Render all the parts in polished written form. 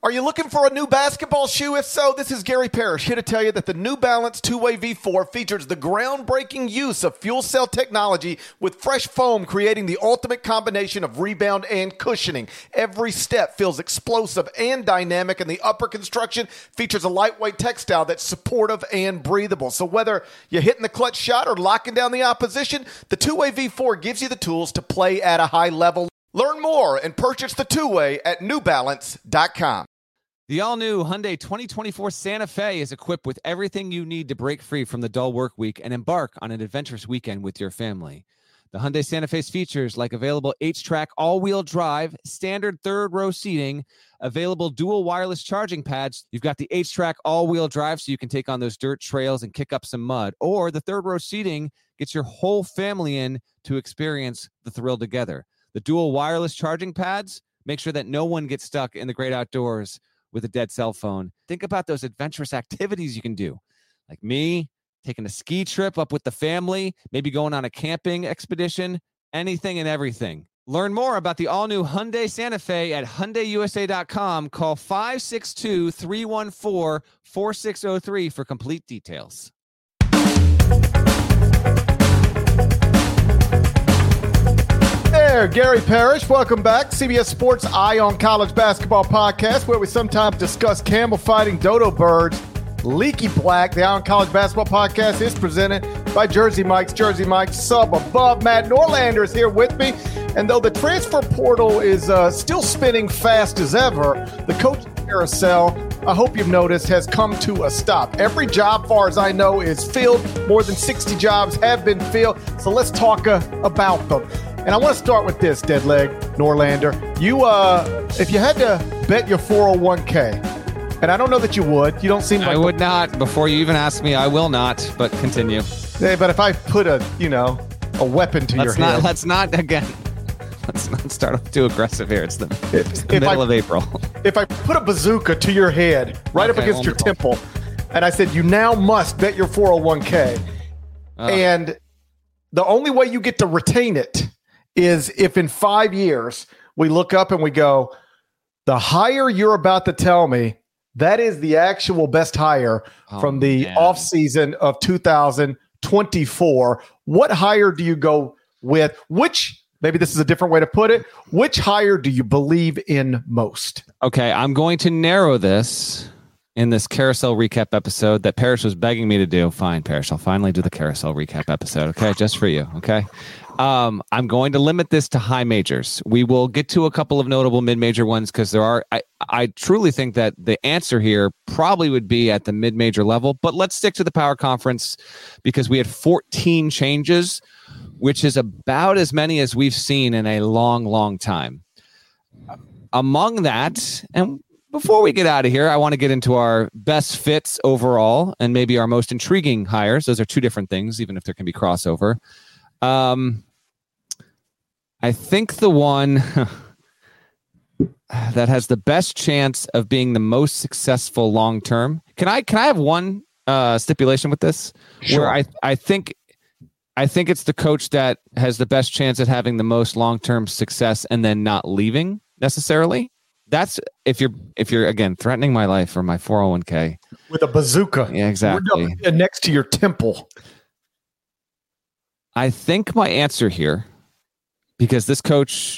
Are you looking for a new basketball shoe? If so, this is Gary Parrish here to tell you that the New Balance 2-Way V4 features the groundbreaking use of fuel cell technology with fresh foam, creating the ultimate combination of rebound and cushioning. Every step feels explosive and dynamic, and the upper construction features a lightweight textile that's supportive and breathable. So whether you're hitting the clutch shot or locking down the opposition, the 2-Way V4 gives you the tools to play at a high level. Learn more and purchase the 2-Way at newbalance.com. The all-new Hyundai 2024 Santa Fe is equipped with everything you need to break free from the dull work week and embark on an adventurous weekend with your family. The Hyundai Santa Fe's features like available H-Track all-wheel drive, standard third-row seating, available dual wireless charging pads. You've got the H-Track all-wheel drive so you can take on those dirt trails and kick up some mud. Or the third-row seating gets your whole family in to experience the thrill together. The dual wireless charging pads make sure that no one gets stuck in the great outdoors with a dead cell phone. Think about those adventurous activities you can do. Like me, taking a ski trip up with the family, maybe going on a camping expedition, anything and everything. Learn more about the all-new Hyundai Santa Fe at HyundaiUSA.com. Call 562-314-4603 for complete details. There, Gary Parrish. Welcome back. CBS Sports Eye on College Basketball podcast, where we sometimes discuss camel fighting dodo birds. Leaky Black, the Eye on College Basketball podcast, is presented by Jersey Mike's. Jersey Mike's sub above. Matt Norlander is here with me. And though the transfer portal is still spinning fast as ever, the coaching carousel, I hope you've noticed, has come to a stop. Every job, far as I know, is filled. More than 60 jobs have been filled. So let's talk about them. And I want to start with this, Deadleg Norlander. You, if you had to bet your 401k, and I don't know that you would. You don't seem like... I would not. Before you even ask me, I will not, but continue. Hey, but if I put a weapon to your head... Let's not start off too aggressive here. It's the middle of April. If I put a bazooka to your head right up against your temple, and I said, you now must bet your 401k, and the only way you get to retain it is if in 5 years we look up and we go, the hire you're about to tell me, that is the actual best hire from the offseason of 2024. What hire do you go with? Which, maybe this is a different way to put it, which hire do you believe in most? Okay, I'm going to narrow this in this carousel recap episode that Parrish was begging me to do. Fine, Parrish, I'll finally do the carousel recap episode, okay? Just for you, okay? I'm going to limit this to high majors. We will get to a couple of notable mid-major ones because there are. I truly think that the answer here probably would be at the mid-major level, but let's stick to the Power Conference because we had 14 changes, which is about as many as we've seen in a long, long time. Among that, and before we get out of here, I want to get into our best fits overall and maybe our most intriguing hires. Those are two different things, even if there can be crossover. I think the one that has the best chance of being the most successful long term. Can I have one stipulation with this? Sure. Where I think it's the coach that has the best chance at having the most long term success and then not leaving necessarily. That's if you're again threatening my life or my 401k with a bazooka. Yeah, exactly. Next to your temple. I think my answer here, because this coach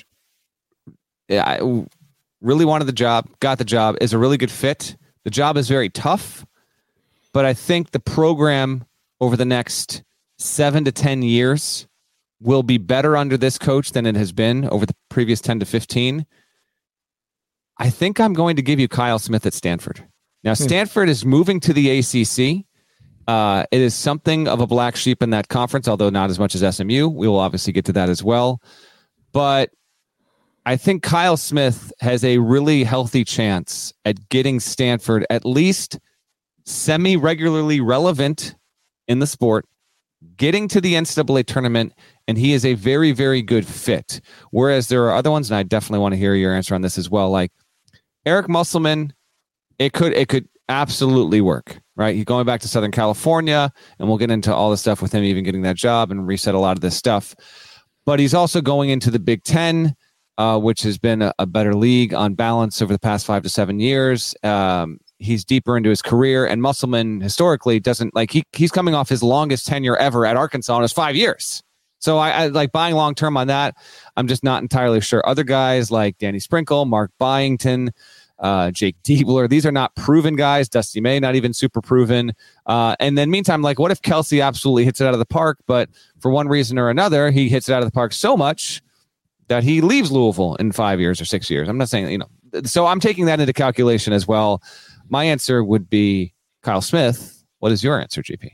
really wanted the job, got the job, is a really good fit. The job is very tough, but I think the program over the next 7 to 10 years will be better under this coach than it has been over the previous 10 to 15. I think I'm going to give you Kyle Smith at Stanford. Now, Stanford is moving to the ACC. It is something of a black sheep in that conference, although not as much as SMU. We will obviously get to that as well. But I think Kyle Smith has a really healthy chance at getting Stanford at least semi-regularly relevant in the sport, getting to the NCAA tournament, and he is a very, very good fit. Whereas there are other ones, and I definitely want to hear your answer on this as well, like Eric Musselman, it could absolutely work. Right, he's going back to Southern California, and we'll get into all the stuff with him even getting that job and reset a lot of this stuff. But he's also going into the Big Ten. which has been a better league on balance over the past 5 to 7 years. He's deeper into his career, and Musselman historically doesn't like he's coming off his longest tenure ever at Arkansas in his 5 years. So I like buying long term on that. I'm just not entirely sure. Other guys like Danny Sprinkle, Mark Byington, Jake Diebler, these are not proven guys. Dusty May, not even super proven. And then meantime, like what if Kelsey absolutely hits it out of the park, but for one reason or another, he hits it out of the park so much that he leaves Louisville in 5 years or 6 years. I'm not saying, so I'm taking that into calculation as well. My answer would be Kyle Smith. What is your answer, GP?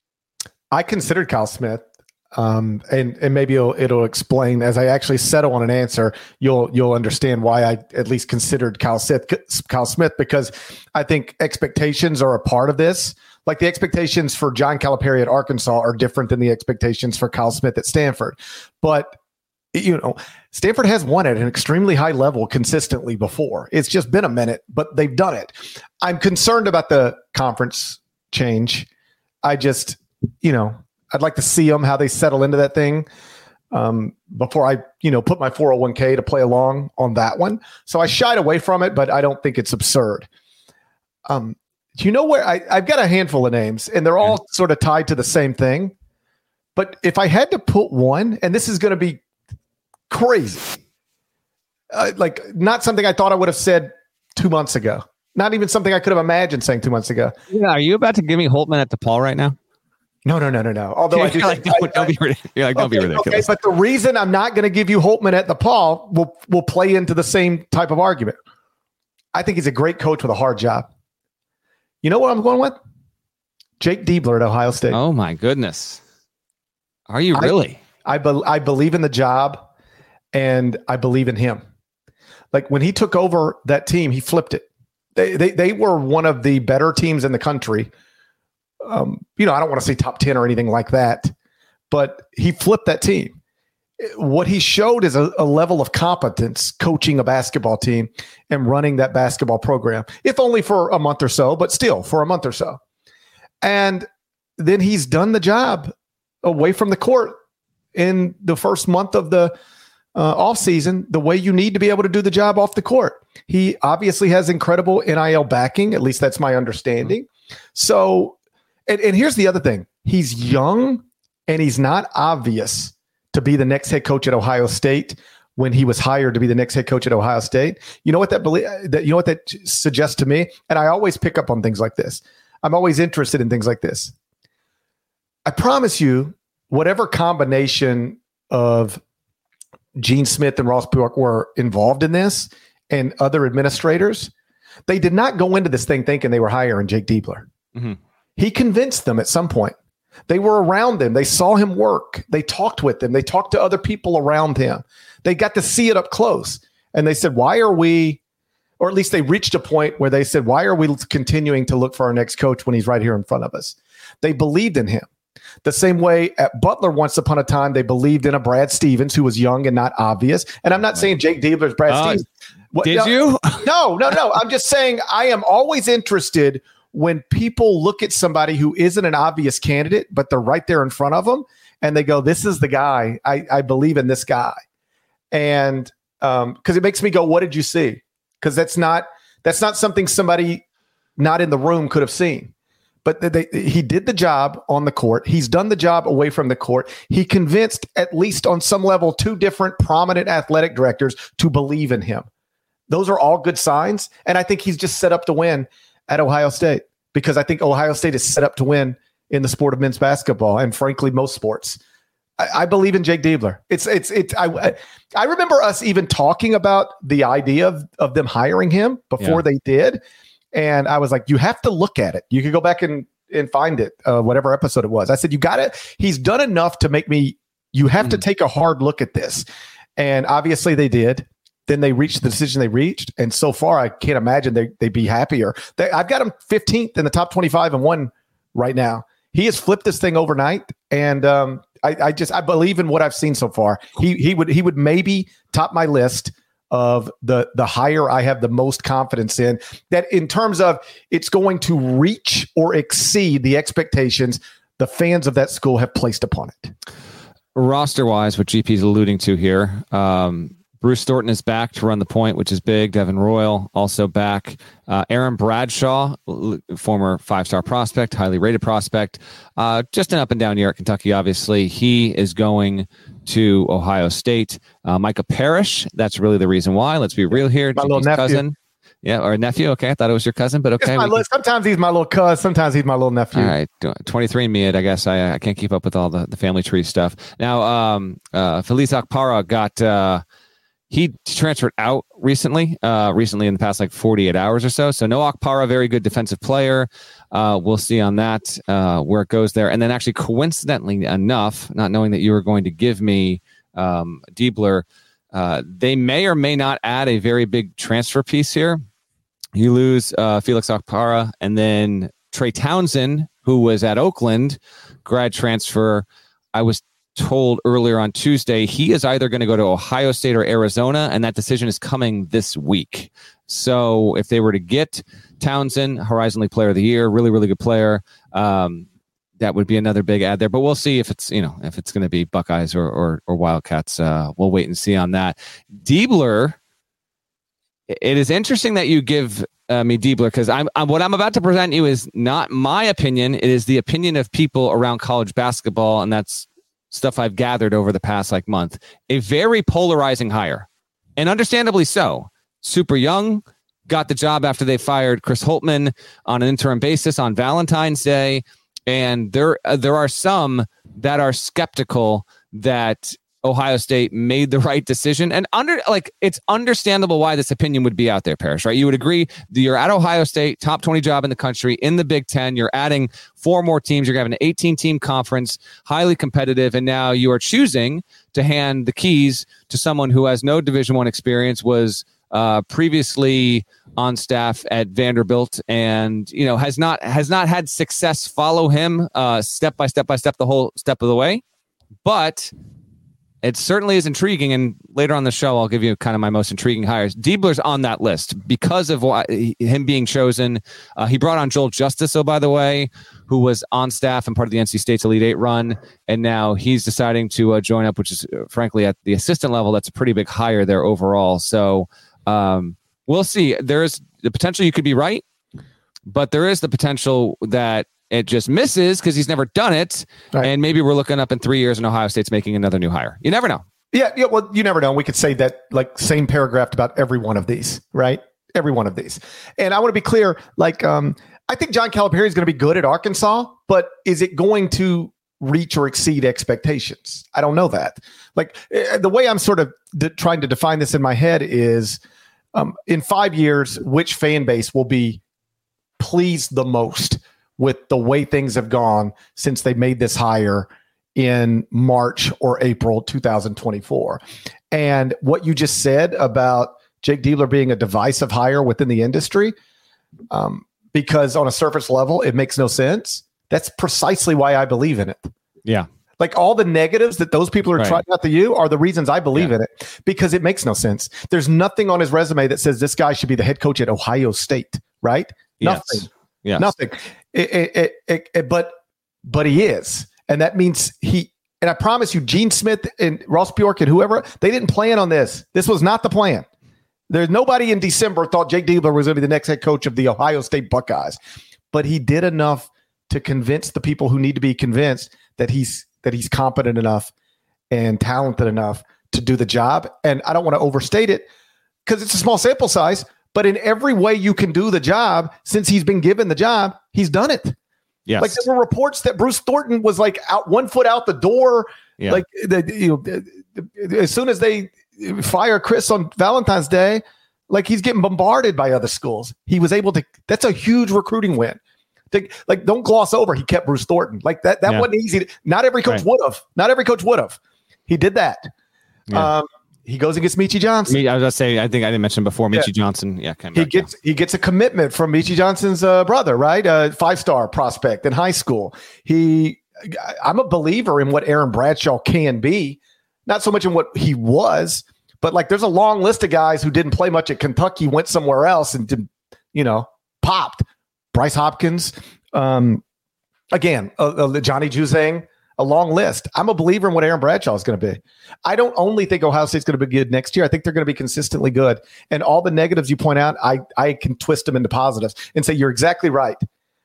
I considered Kyle Smith, and maybe it'll explain as I actually settle on an answer. You'll understand why I at least considered Kyle Smith, because I think expectations are a part of this. Like the expectations for John Calipari at Arkansas are different than the expectations for Kyle Smith at Stanford, but Stanford has won at an extremely high level consistently before. It's just been a minute, but they've done it. I'm concerned about the conference change. I just, I'd like to see them, how they settle into that thing before I, put my 401k to play along on that one. So I shied away from it, but I don't think it's absurd. Do you know where I've got a handful of names and they're all sort of tied to the same thing. But if I had to put one, and this is going to be crazy. Like not something I thought I would have said 2 months ago. Not even something I could have imagined saying 2 months ago. Yeah, are you about to give me Holtman at DePaul right now? No. Although I do don't be ridiculous. Okay, but the reason I'm not going to give you Holtman at DePaul will play into the same type of argument. I think he's a great coach with a hard job. You know what I'm going with? Jake Diebler at Ohio State. Oh my goodness. Are you really? I believe in the job. And I believe in him. Like when he took over that team, he flipped it. They were one of the better teams in the country. I don't want to say top 10 or anything like that, but he flipped that team. What he showed is a level of competence coaching a basketball team and running that basketball program, if only for a month or so, but still for a month or so. And then he's done the job away from the court in the first month of the off season, the way you need to be able to do the job off the court. He obviously has incredible NIL backing. At least that's my understanding. So, and here's the other thing. He's young and he's not obvious to be the next head coach at Ohio State when he was hired to be the next head coach at Ohio State. You know what that suggests to me? And I always pick up on things like this. I'm always interested in things like this. I promise you, whatever combination of Gene Smith and Ross Bjork were involved in this and other administrators, they did not go into this thing thinking they were hiring Jake Diebler. Mm-hmm. He convinced them at some point. They were around him. They saw him work. They talked with him. They talked to other people around him. They got to see it up close. And they said, why are we, or at least they reached a point where they said, why are we continuing to look for our next coach when he's right here in front of us? They believed in him. The same way at Butler, once upon a time, they believed in a Brad Stevens who was young and not obvious. And I'm not saying Jake Diebler's Brad Stevens. Did you? No. I'm just saying I am always interested when people look at somebody who isn't an obvious candidate, but they're right there in front of them, and they go, this is the guy. I believe in this guy. And because it makes me go, what did you see? Because that's not something somebody not in the room could have seen. But he did the job on the court. He's done the job away from the court. He convinced, at least on some level, two different prominent athletic directors to believe in him. Those are all good signs. And I think he's just set up to win at Ohio State, because I think Ohio State is set up to win in the sport of men's basketball and, frankly, most sports. I believe in Jake Diebler. I remember us even talking about the idea of them hiring him before they did. And I was like, you have to look at it. You can go back and find it, whatever episode it was. I said, you got it. He's done enough to make me, you have to take a hard look at this. And obviously they did. Then they reached the decision they reached. And so far, I can't imagine they'd be happier. I've got him 15th in the top 25 and 1 right now. He has flipped this thing overnight. And I believe in what I've seen so far. He would maybe top my list of the hire I have the most confidence in, that in terms of it's going to reach or exceed the expectations the fans of that school have placed upon it. Roster-wise, what GP is alluding to here, Bruce Thornton is back to run the point, which is big. Devin Royal also back. Aaron Bradshaw, former 5-star prospect, highly rated prospect, just an up and down year at Kentucky, obviously. He is going to Ohio State. Micah Parrish, that's really the reason why. Let's be real here. My little nephew. Cousin. Yeah, or nephew. Okay, I thought it was your cousin, but okay. Sometimes he's my little cousin. Sometimes he's my little nephew. All right, 23andMe it. I guess I can't keep up with all the family tree stuff. Now, Feliz Akpara got he transferred out recently in the past 48 hours or so. So no Akpara, very good defensive player. We'll see on that where it goes there. And then actually, coincidentally enough, not knowing that you were going to give me Diebler, they may or may not add a very big transfer piece here. You lose Felix Akpara, and then Trey Townsend, who was at Oakland, grad transfer. I was told earlier on Tuesday he is either going to go to Ohio State or Arizona, and that decision is coming this week. So if they were to get Townsend, Horizon League Player of the Year, really, really good player, that would be another big ad there. But we'll see if it's going to be Buckeyes or Wildcats. We'll wait and see on that. Diebler. It is interesting that you give me Diebler, because what I'm about to present you is not my opinion. It is the opinion of people around college basketball, and that's stuff I've gathered over the past month. A very polarizing hire, and understandably so. Super young, got the job after they fired Chris Holtmann on an interim basis on Valentine's Day, and there are some that are skeptical that Ohio State made the right decision. And it's understandable why this opinion would be out there, Parrish, right? You would agree that you're at Ohio State, top 20 job in the country, in the Big Ten. You're adding 4 more teams. You're having an 18-team conference, highly competitive. And now you are choosing to hand the keys to someone who has no Division I experience, was previously on staff at Vanderbilt, and has not had success follow him step by step the whole step of the way. But it certainly is intriguing, and later on the show, I'll give you kind of my most intriguing hires. Diebler's on that list because of him being chosen. He brought on Joel Justice, by the way, who was on staff and part of the NC State's Elite Eight run, and now he's deciding to join up, which is, frankly, at the assistant level, that's a pretty big hire there overall. So we'll see. There is the potential you could be right, but there is the potential that it just misses because he's never done it. Right. And maybe we're looking up in 3 years and Ohio State's making another new hire. You never know. Yeah. Well, you never know. We could say that same paragraph about every one of these, right? Every one of these. And I want to be clear, I think John Calipari is going to be good at Arkansas, but is it going to reach or exceed expectations? I don't know that. The way I'm sort of trying to define this in my head is in 5 years, which fan base will be pleased the most with the way things have gone since they made this hire in March or April 2024. And what you just said about Jake Diebler being a divisive hire within the industry, because on a surface level, it makes no sense. That's precisely why I believe in it. Yeah. All the negatives that those people are trying out to you are the reasons I believe in it, because it makes no sense. There's nothing on his resume that says this guy should be the head coach at Ohio State, right? Yes. Nothing. Yes. Nothing. But he is. And that means and I promise you, Gene Smith and Ross Bjork and whoever, they didn't plan on this. This was not the plan. There's nobody in December thought Jake Diebler was going to be the next head coach of the Ohio State Buckeyes. But he did enough to convince the people who need to be convinced that he's competent enough and talented enough to do the job. And I don't want to overstate it because it's a small sample size, but in every way you can do the job, since he's been given the job, he's done it. Yes. There were reports that Bruce Thornton was out 1 foot out the door. Yeah. As soon as they fire Chris on Valentine's Day, he's getting bombarded by other schools. He was able to, that's a huge recruiting win. Don't gloss over. He kept Bruce Thornton. That wasn't easy. Not every coach would have. Not every coach would have. He did that. Yeah. He goes and gets Meechie Johnson. I was going to say, I think I didn't mention before, Meechie Johnson. Yeah, he gets a commitment from Meechie Johnson's brother, right? A 5-star prospect in high school. I'm a believer in what Aaron Bradshaw can be, not so much in what he was, but there's a long list of guys who didn't play much at Kentucky, went somewhere else and popped. Bryce Hopkins, again, Johnny Juzang, a long list. I'm a believer in what Aaron Bradshaw is going to be. I don't only think Ohio State's going to be good next year. I think they're going to be consistently good. And all the negatives you point out, I can twist them into positives and say, you're exactly right.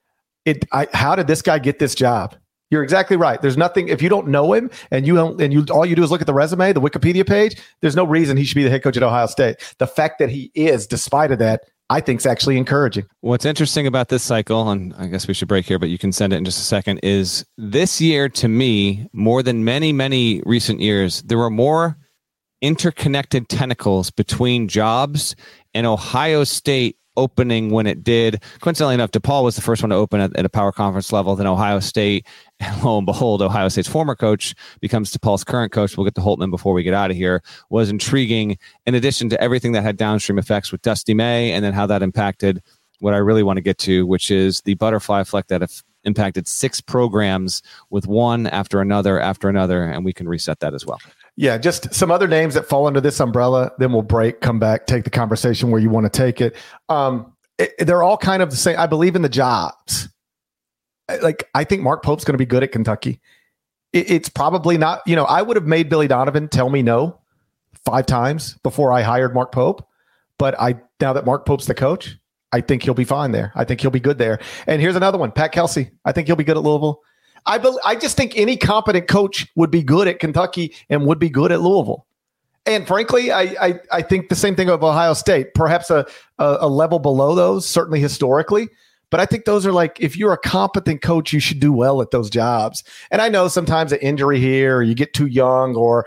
How did this guy get this job? You're exactly right. There's nothing, if you don't know him and all you do is look at the resume, the Wikipedia page, there's no reason he should be the head coach at Ohio State. The fact that he is, despite of that, I think is actually encouraging. What's interesting about this cycle, and I guess we should break here, but you can send it in just a second, is this year to me, more than many, many recent years, there were more interconnected tentacles between jobs, and Ohio State opening when it did. Coincidentally enough, DePaul was the first one to open at a power conference level, then Ohio State, and lo and behold, Ohio State's former coach becomes DePaul's current coach. We'll get to Holtman before we get out of here. Was intriguing, in addition to everything that had downstream effects with Dusty May, and then how that impacted what I really want to get to, which is the butterfly effect that impacted 6 programs with one after another, and we can reset that as well. Yeah, just some other names that fall under this umbrella. Then we'll break, come back, take the conversation where you want to take it. They're all kind of the same. I believe in the jobs. I think Mark Pope's going to be good at Kentucky. It's probably not, I would have made Billy Donovan tell me no 5 times before I hired Mark Pope. But now that Mark Pope's the coach, I think he'll be fine there. I think he'll be good there. And here's another one, Pat Kelsey. I think he'll be good at Louisville. I just think any competent coach would be good at Kentucky and would be good at Louisville. And frankly, I think the same thing of Ohio State, perhaps a level below those, certainly historically. But I think those are if you're a competent coach, you should do well at those jobs. And I know sometimes an injury here, or you get too young, or,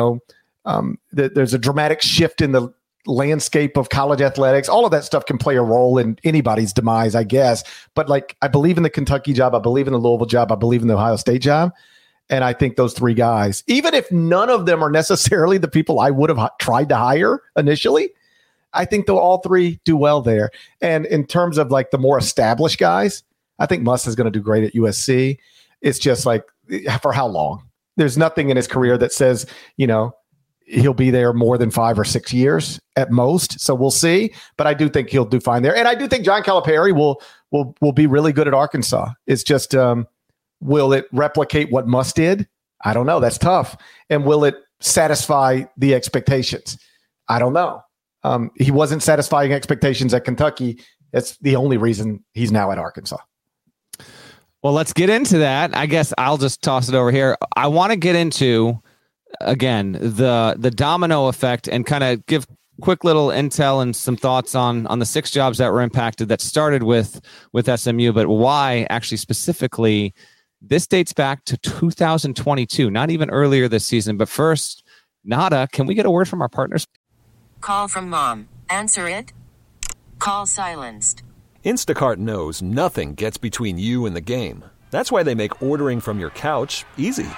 there's a dramatic shift in the landscape of college athletics. All of that stuff can play a role in anybody's demise, I guess. But I believe in the Kentucky job. I believe in the Louisville job. I believe in the Ohio State job. And I think those 3 guys, even if none of them are necessarily the people I would have tried to hire initially, I think they'll all 3 do well there. And in terms of the more established guys, I think Muss is going to do great at USC. It's just for how long? There's nothing in his career that says, he'll be there more than 5 or 6 years at most. So we'll see. But I do think he'll do fine there. And I do think John Calipari will be really good at Arkansas. It's just, will it replicate what Muss did? I don't know. That's tough. And will it satisfy the expectations? I don't know. He wasn't satisfying expectations at Kentucky. That's the only reason he's now at Arkansas. Well, let's get into that. I guess I'll just toss it over here. I want to get into, again, the domino effect and kind of give quick little intel and some thoughts on the 6 jobs that were impacted that started with SMU, but why actually specifically this dates back to 2022, not even earlier this season. But first, Nada, can we get a word from our partners? Call from mom. Answer it. Call silenced. Instacart knows nothing gets between you and the game. That's why they make ordering from your couch easy.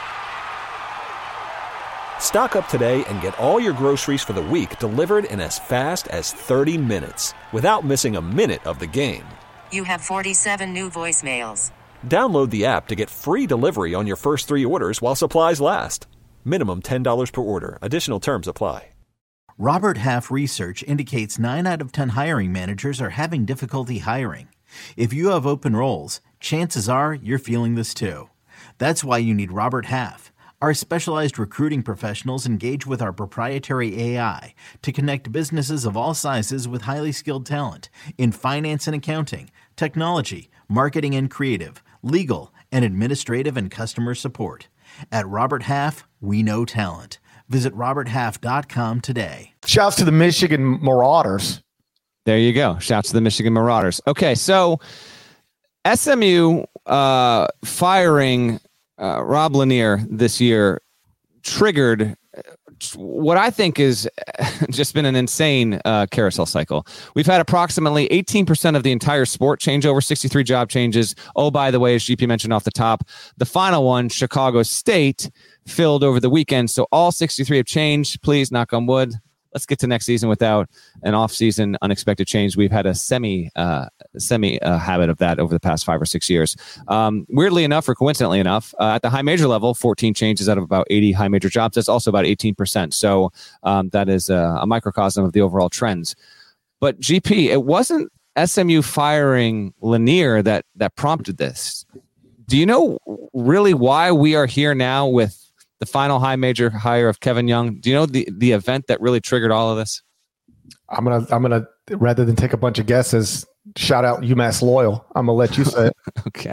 Stock up today and get all your groceries for the week delivered in as fast as 30 minutes without missing a minute of the game. You have 47 new voicemails. Download the app to get free delivery on your first 3 orders while supplies last. Minimum $10 per order. Additional terms apply. Robert Half research indicates 9 out of 10 hiring managers are having difficulty hiring. If you have open roles, chances are you're feeling this too. That's why you need Robert Half. Our specialized recruiting professionals engage with our proprietary AI to connect businesses of all sizes with highly skilled talent in finance and accounting, technology, marketing and creative, legal, and administrative and customer support. At Robert Half, we know talent. Visit roberthalf.com today. Shouts to the Michigan Marauders. There you go. Shouts to the Michigan Marauders. Okay, so SMU firing Rob Lanier this year triggered what I think is just been an insane carousel cycle. We've had approximately 18% of the entire sport change over, 63 job changes. Oh, by the way, as GP mentioned off the top, the final one, Chicago State, filled over the weekend. So all 63 have changed. Please, knock on wood. Let's get to next season without an off-season unexpected change. We've had a semi habit of that over the past 5 or 6 years. Weirdly enough, or coincidentally enough, at the high major level, 14 changes out of about 80 high major jobs. That's also about 18%. So that is a microcosm of the overall trends. But GP, it wasn't SMU firing Lanier that prompted this. Do you know really why we are here now with the final high major hire of Kevin Young? Do you know the event that really triggered all of this? I'm gonna rather than take a bunch of guesses, shout out UMass Loyal. I'm gonna let you say it. Okay.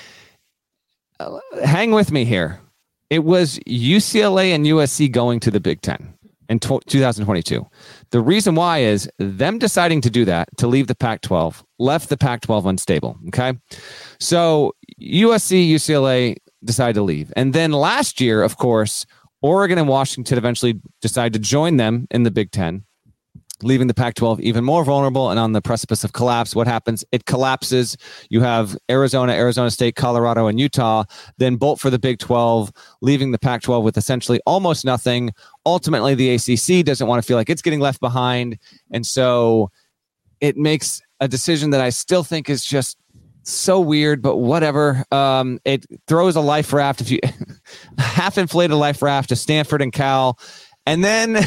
Hang with me here. It was UCLA and USC going to the Big Ten in 2022. The reason why is them deciding to do that, to leave the Pac-12, left the Pac-12 unstable. Okay. So USC, UCLA decided to leave. And then last year, of course, Oregon and Washington eventually decided to join them in the Big Ten, leaving the Pac-12 even more vulnerable and on the precipice of collapse. What happens? It collapses. You have Arizona, Arizona State, Colorado, and Utah then bolt for the Big 12, leaving the Pac-12 with essentially almost nothing. Ultimately, the ACC doesn't want to feel like it's getting left behind. And so it makes a decision that I still think is just so weird, but whatever. It throws a life raft, if you half inflated life raft to Stanford and Cal. And then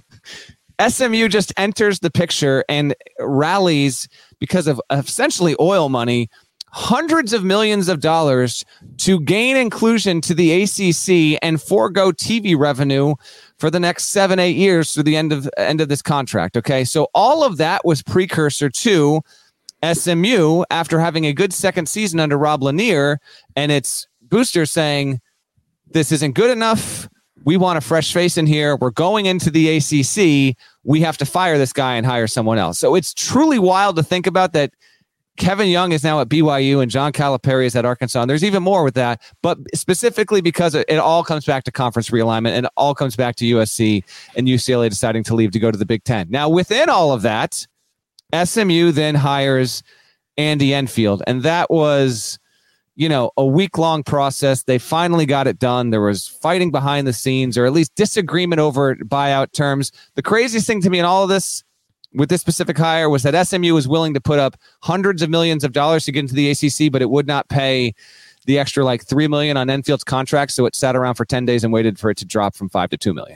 SMU just enters the picture and rallies because of essentially oil money, hundreds of millions of dollars to gain inclusion to the ACC and forego TV revenue for the next 7-8 years through the end of this contract. Okay, so all of that was precursor to SMU after having a good second season under Rob Lanier and its booster saying, this isn't good enough. We want a fresh face in here. We're going into the ACC. We have to fire this guy and hire someone else. So it's truly wild to think about that. Kevin Young is now at BYU and John Calipari is at Arkansas. And there's even more with that, but specifically because it all comes back to conference realignment and it all comes back to USC and UCLA deciding to leave to go to the Big Ten. Now, within all of that, SMU then hires Andy Enfield. And that was, a week-long process. They finally got it done. There was fighting behind the scenes, or at least disagreement over buyout terms. The craziest thing to me in all of this, with this specific hire, was that SMU was willing to put up hundreds of millions of dollars to get into the ACC, but it would not pay the extra like $3 million on Enfield's contract. So it sat around for 10 days and waited for it to drop from $5 to $2 million.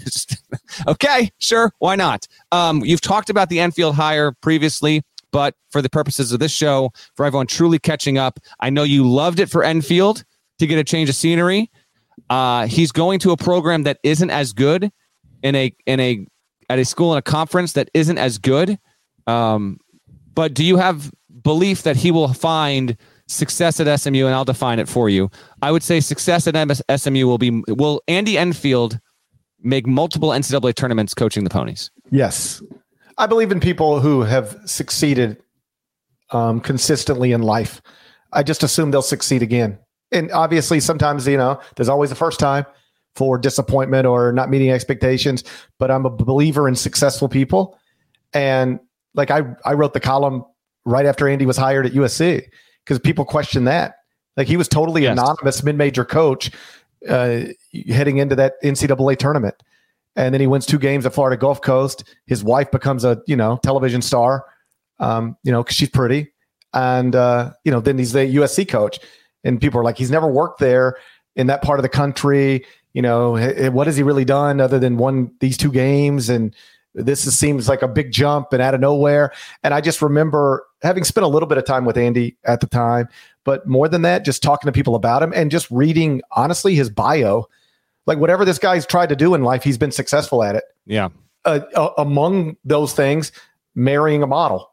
Okay, sure. Why not? You've talked about the Enfield hire previously, but for the purposes of this show, for everyone truly catching up, I know you loved it for Enfield to get a change of scenery. He's going to a program that isn't as good at a school in a conference that isn't as good. But do you have belief that he will find success at SMU? And I'll define it for you. I would say success at SMU will Andy Enfield make multiple NCAA tournaments coaching the Ponies? Yes. I believe in people who have succeeded consistently in life. I just assume they'll succeed again. And obviously, sometimes, there's always a first time for disappointment or not meeting expectations. But I'm a believer in successful people. And like I wrote the column right after Andy was hired at USC because people question that. Like he was totally anonymous mid-major coach heading into that NCAA tournament. And then he wins 2 games at Florida Gulf Coast. His wife becomes a, television star, because she's pretty. And, then he's the USC coach. And people are like, he's never worked there in that part of the country. What has he really done other than won these 2 games? And seems like a big jump and out of nowhere. And I just remember having spent a little bit of time with Andy at the time, but more than that, just talking to people about him and just reading, honestly, his bio. Like whatever this guy's tried to do in life, he's been successful at it. Yeah. Among those things, marrying a model,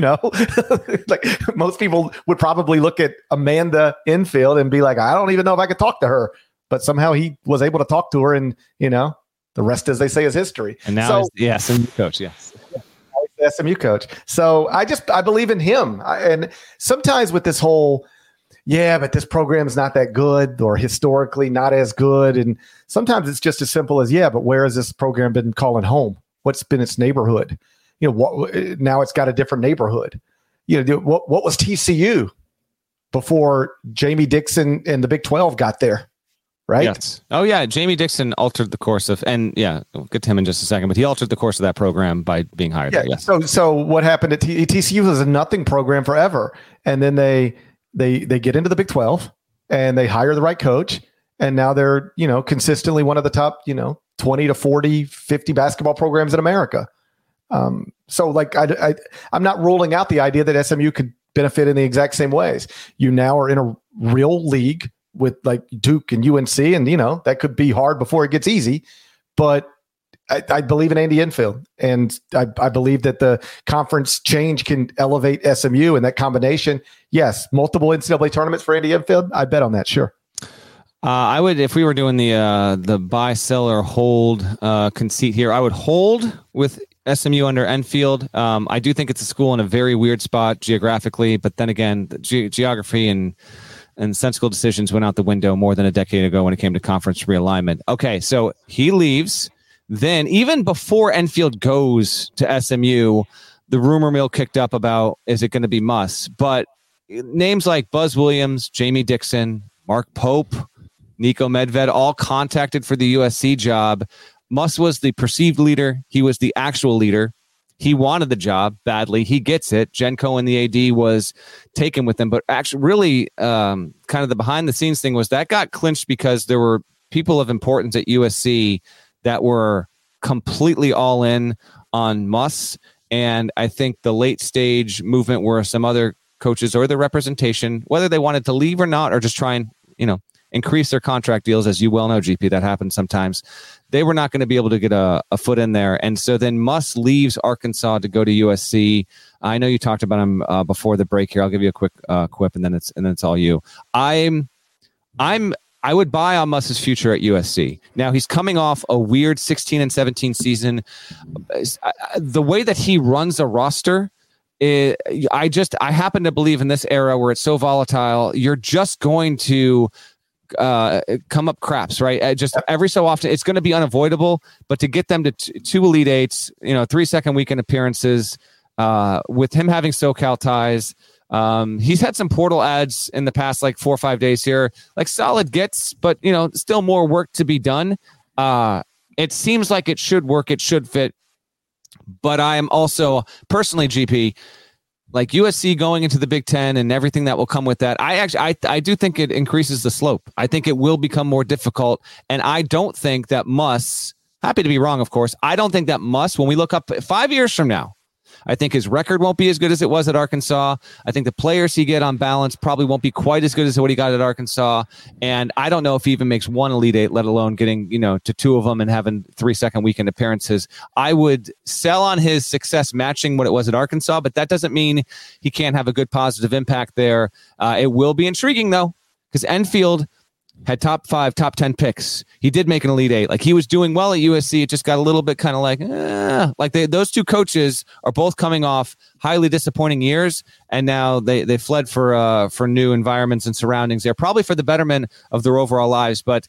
like most people would probably look at Amanda Enfield and be like, I don't even know if I could talk to her, but somehow he was able to talk to her and, the rest, as they say, is history. And now he's the SMU coach. Yes. The SMU coach. So I believe in him. And sometimes with this whole, but this program is not that good or historically not as good. And sometimes it's just as simple as, but where has this program been calling home? What's been its neighborhood? Now it's got a different neighborhood. What was TCU before Jamie Dixon and the Big 12 got there? Right? Yes. Oh, yeah. Jamie Dixon altered the course of, and we'll get to him in just a second, but he altered the course of that program by being hired. Yeah. Yes. So what happened at TCU was a nothing program forever. And then they get into the Big 12 and they hire the right coach. And now they're, consistently one of the top, 20 to 40, 50 basketball programs in America. So like, I'm not ruling out the idea that SMU could benefit in the exact same ways. You now are in a real league with like Duke and UNC, and that could be hard before it gets easy. But I believe in Andy Enfield, and I believe that the conference change can elevate SMU, and that combination. Yes, multiple NCAA tournaments for Andy Enfield. I bet on that. Sure. I would, if we were doing the buy, sell, or hold conceit here, I would hold with SMU under Enfield. I do think it's a school in a very weird spot geographically, but then again, the geography and sensible decisions went out the window more than a decade ago when it came to conference realignment. Okay, so he leaves. Then even before Enfield goes to SMU, the rumor mill kicked up about, is it going to be Muss? But names like Buzz Williams, Jamie Dixon, Mark Pope, Nico Medved, all contacted for the USC job. Muss was the perceived leader. He was the actual leader. He wanted the job badly. He gets it. Jenko and the AD was taken with him. But actually, really, kind of the behind-the-scenes thing was that got clinched because there were people of importance at USC that were completely all in on Muss. And I think the late stage movement where some other coaches or the representation, whether they wanted to leave or not, or just try and, increase their contract deals, as you well know, GP, that happens sometimes. They were not going to be able to get a foot in there. And so then Muss leaves Arkansas to go to USC. I know you talked about him before the break here. I'll give you a quick quip and then it's all you. I would buy on Muss's future at USC. Now he's coming off a weird 16 and 17 season. The way that he runs a roster, I happen to believe in this era where it's so volatile, you're just going to come up craps, right? Just every so often, it's going to be unavoidable. But to get them to two Elite Eights, 3-second weekend appearances, with him having SoCal ties. He's had some portal ads in the past, like 4 or 5 days here, like solid gets, but still more work to be done. It seems like it should work. It should fit. But I am also personally, GP, like USC going into the Big Ten and everything that will come with that. I do think it increases the slope. I think it will become more difficult. And I don't think that Muss, happy to be wrong, of course, I don't think that Muss, when we look up 5 years from now, I think his record won't be as good as it was at Arkansas. I think the players he get on balance probably won't be quite as good as what he got at Arkansas. And I don't know if he even makes one Elite Eight, let alone getting, to two of them and having 3-second weekend appearances. I would sell on his success matching what it was at Arkansas, but that doesn't mean he can't have a good positive impact there. It will be intriguing, though, because Enfield had top 5, top 10 picks. He did make an Elite Eight. Like, he was doing well at USC. It just got a little bit kind of like those two coaches are both coming off highly disappointing years, and now they fled for new environments and surroundings there, probably for the betterment of their overall lives. But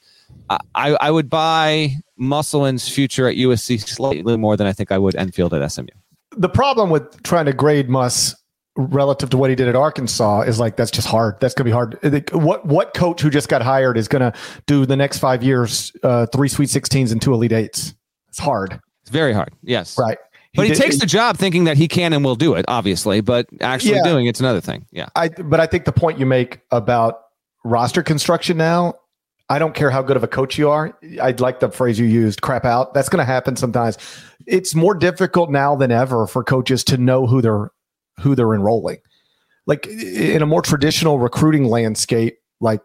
I would buy Musselin's future at USC slightly more than I think I would Enfield at SMU. The problem with trying to grade Muss relative to what he did at Arkansas is like, that's just hard. That's going to be hard. What coach who just got hired is going to do the next 5 years, 3 Sweet 16s and 2 Elite Eights? It's hard. It's very hard. Yes. Right. But he takes the job thinking that he can and will do it, obviously, but actually doing it's another thing. Yeah. But I think the point you make about roster construction now, I don't care how good of a coach you are. I'd like the phrase you used, crap out. That's going to happen sometimes. It's more difficult now than ever for coaches to know who they're enrolling. Like in a more traditional recruiting landscape, like,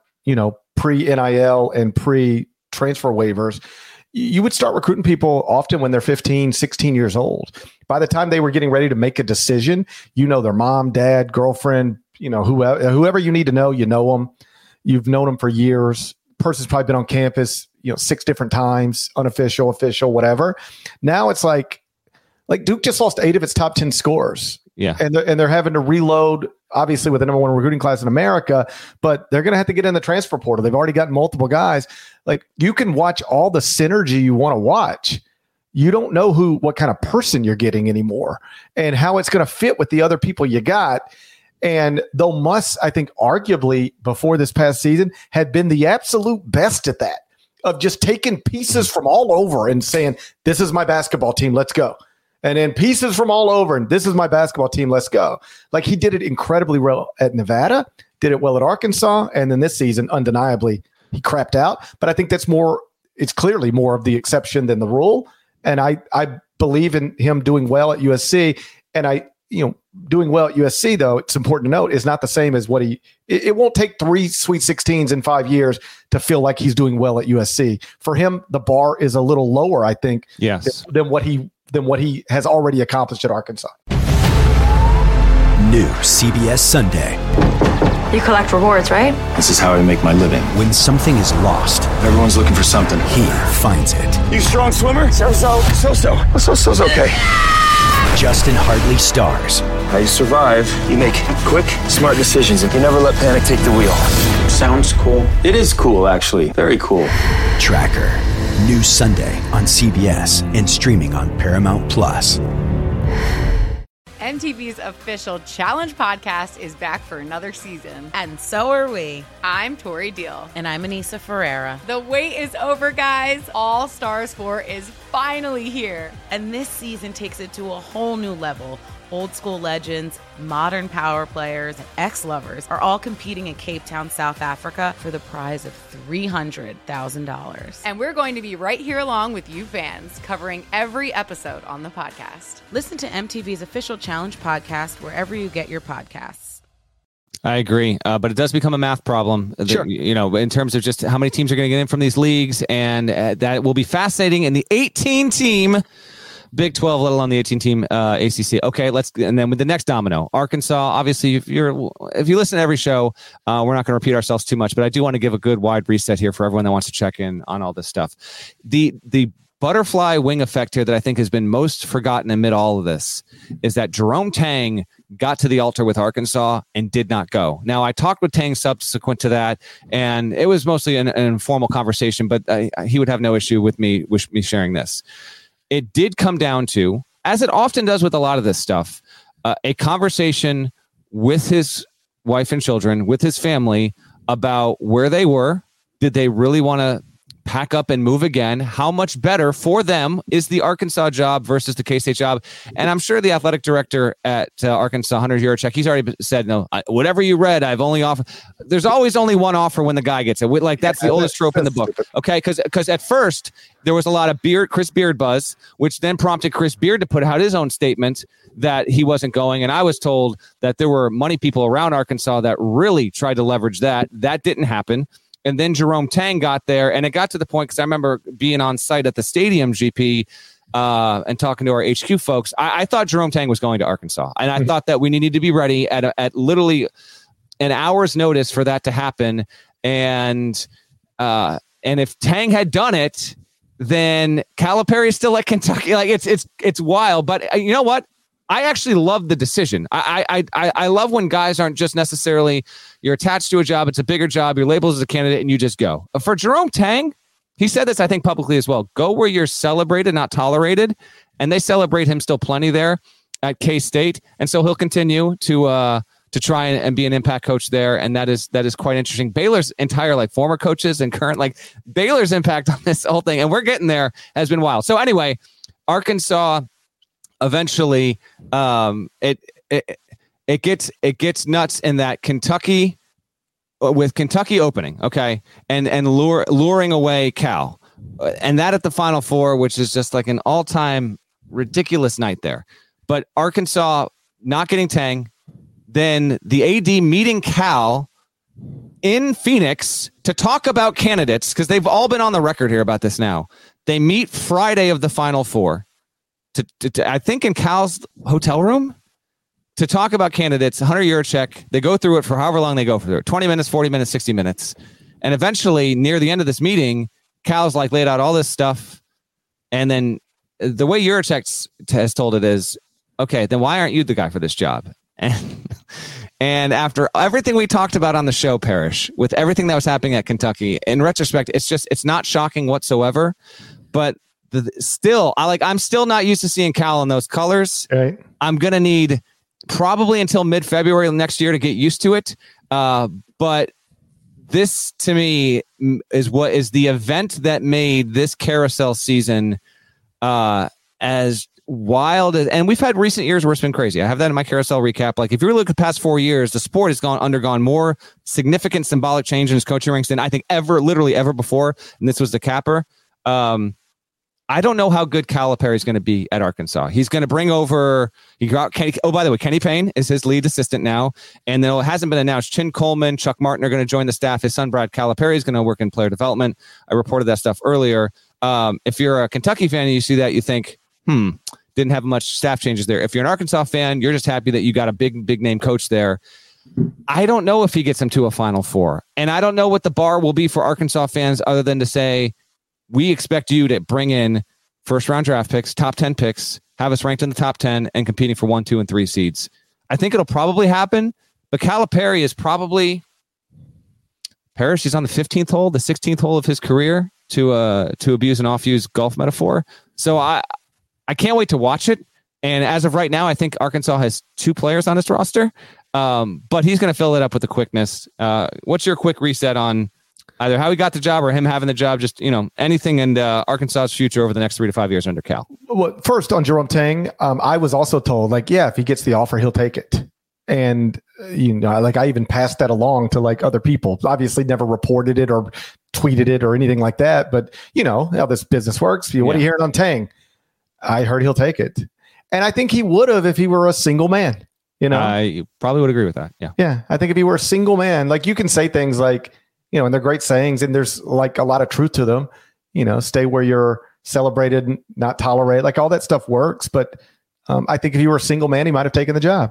pre-NIL and pre-transfer waivers, you would start recruiting people often when they're 15, 16 years old. By the time they were getting ready to make a decision, their mom, dad, girlfriend, whoever you need to know, them. You've known them for years. Person's probably been on campus, 6 different times, unofficial, official, whatever. Now it's like Duke just lost 8 of its top 10 scores. Yeah. And they're having to reload, obviously, with the number 1 recruiting class in America, but they're going to have to get in the transfer portal. They've already gotten multiple guys. Like, you can watch all the synergy you want to watch. You don't know what kind of person you're getting anymore and how it's going to fit with the other people you got. And though Muss, I think, arguably before this past season, had been the absolute best at that, of just taking pieces from all over and saying, this is my basketball team, let's go. And then pieces from all over, and this is my basketball team, let's go. Like, he did it incredibly well at Nevada, did it well at Arkansas, and then this season, undeniably, he crapped out. But I think it's clearly more of the exception than the rule. And I believe in him doing well at USC. And doing well at USC, though, it's important to note, is not the same as what it won't take 3 Sweet 16s in 5 years to feel like he's doing well at USC. For him, the bar is a little lower, I think, than what he has already accomplished at Arkansas. New CBS Sunday. You collect rewards, right? This is how I make my living. When something is lost, everyone's looking for something. He finds it. You strong swimmer? So-so. So-so's okay. Justin Hartley stars. How you survive, you make quick, smart decisions, and you never let panic take the wheel. Sounds cool. It is cool, actually. Very cool. Tracker. New Sunday on CBS and streaming on Paramount+. MTV's official Challenge podcast is back for another season. And so are we. I'm Tori Deal. And I'm Anissa Ferreira. The wait is over, guys. All Stars 4 is finally here. And this season takes it to a whole new level. Old school legends, modern power players, and ex-lovers are all competing in Cape Town, South Africa for the prize of $300,000. And we're going to be right here along with you fans, covering every episode on the podcast. Listen to MTV's official Challenge podcast wherever you get your podcasts. I agree, but it does become a math problem, sure. In terms of just how many teams are going to get in from these leagues, and that will be fascinating in the 18-team Big 12, let alone the 18-team ACC. Okay, and then with the next domino, Arkansas. Obviously, if you listen to every show, we're not going to repeat ourselves too much, but I do want to give a good wide reset here for everyone that wants to check in on all this stuff. The butterfly wing effect here that I think has been most forgotten amid all of this is that Jerome Tang got to the altar with Arkansas and did not go. Now, I talked with Tang subsequent to that, and it was mostly an informal conversation, but he would have no issue with me sharing this. It did come down to, as it often does with a lot of this stuff, a conversation with his wife and children, with his family, about where they were. Did they really want to pack up and move again? How much better for them is the Arkansas job versus the K-State job? And I'm sure the athletic director at Arkansas, Hunter Yurachek, he's already said, no, whatever you read, I've only offered. There's always only one offer when the guy gets it. Like, that's the oldest trope in the book. Okay, because at first there was a lot of Chris Beard buzz, which then prompted Chris Beard to put out his own statement that he wasn't going. And I was told that there were money people around Arkansas that really tried to leverage that. That didn't happen. And then Jerome Tang got there, and it got to the point, because I remember being on site at the stadium, GP, and talking to our HQ folks. I thought Jerome Tang was going to Arkansas, and I thought that we needed to be ready at literally an hour's notice for that to happen. And if Tang had done it, then Calipari is still at Kentucky. Like, it's wild. But you know what? I actually love the decision. I love when guys aren't just necessarily, you're attached to a job, it's a bigger job, you're labeled as a candidate, and you just go. For Jerome Tang, he said this, I think, publicly as well. Go where you're celebrated, not tolerated. And they celebrate him still plenty there at K-State. And so he'll continue to try and be an impact coach there. And that is quite interesting. Baylor's entire, former coaches and current, Baylor's impact on this whole thing, and we're getting there, has been wild. So anyway, Arkansas, eventually, it gets nuts in that Kentucky, with Kentucky opening, okay, and luring away Cal, and that at the Final Four, which is just like an all-time ridiculous night there. But Arkansas not getting Tang, then the AD meeting Cal in Phoenix to talk about candidates, because they've all been on the record here about this now. They meet Friday of the Final Four. To I think in Cal's hotel room to talk about candidates. Hunter Yurachek, they go through it for however long they go through it, 20 minutes, 40 minutes, 60 minutes. And eventually, near the end of this meeting, Cal's laid out all this stuff. And then the way Yurachek has told it is, okay, then why aren't you the guy for this job? And after everything we talked about on the show, Parrish, with everything that was happening at Kentucky, in retrospect, it's not shocking whatsoever. But I'm still not used to seeing Cal in those colors. Right. I'm going to need probably until mid-February next year to get used to it. But this, to me, is what is the event that made this carousel season as wild. And we've had recent years where it's been crazy. I have that in my carousel recap. If you look at the past 4 years, the sport has undergone more significant symbolic change in its coaching ranks than I think literally ever before. And this was the capper. I don't know how good Calipari is going to be at Arkansas. He's going to bring over. By the way, Kenny Payne is his lead assistant now, and then it hasn't been announced. Chin Coleman, Chuck Martin are going to join the staff. His son Brad Calipari is going to work in player development. I reported that stuff earlier. If you're a Kentucky fan and you see that, you think, didn't have much staff changes there. If you're an Arkansas fan, you're just happy that you got a big name coach there. I don't know if he gets them to a Final Four, and I don't know what the bar will be for Arkansas fans other than to say, we expect you to bring in first-round draft picks, top 10 picks, have us ranked in the top 10, and competing for 1, 2, and 3 seeds. I think it'll probably happen, but Calipari is probably Parrish. He's on the 15th hole, the 16th hole of his career, to abuse an off-use golf metaphor. So I can't wait to watch it. And as of right now, I think Arkansas has 2 players on its roster, but he's going to fill it up with the quickness. What's your quick reset on either how he got the job or him having the job, just, anything in Arkansas's future over the next 3 to 5 years under Cal? Well, first on Jerome Tang, I was also told, if he gets the offer, he'll take it. And, I even passed that along to other people. Obviously never reported it or tweeted it or anything like that. But, how this business works. What are you hearing on Tang? I heard he'll take it. And I think he would have if he were a single man. I probably would agree with that. Yeah. Yeah. I think if he were a single man, you can say things like, and they're great sayings, and there's a lot of truth to them. Stay where you're celebrated, not tolerated. All that stuff works. But I think if you were a single man, he might have taken the job.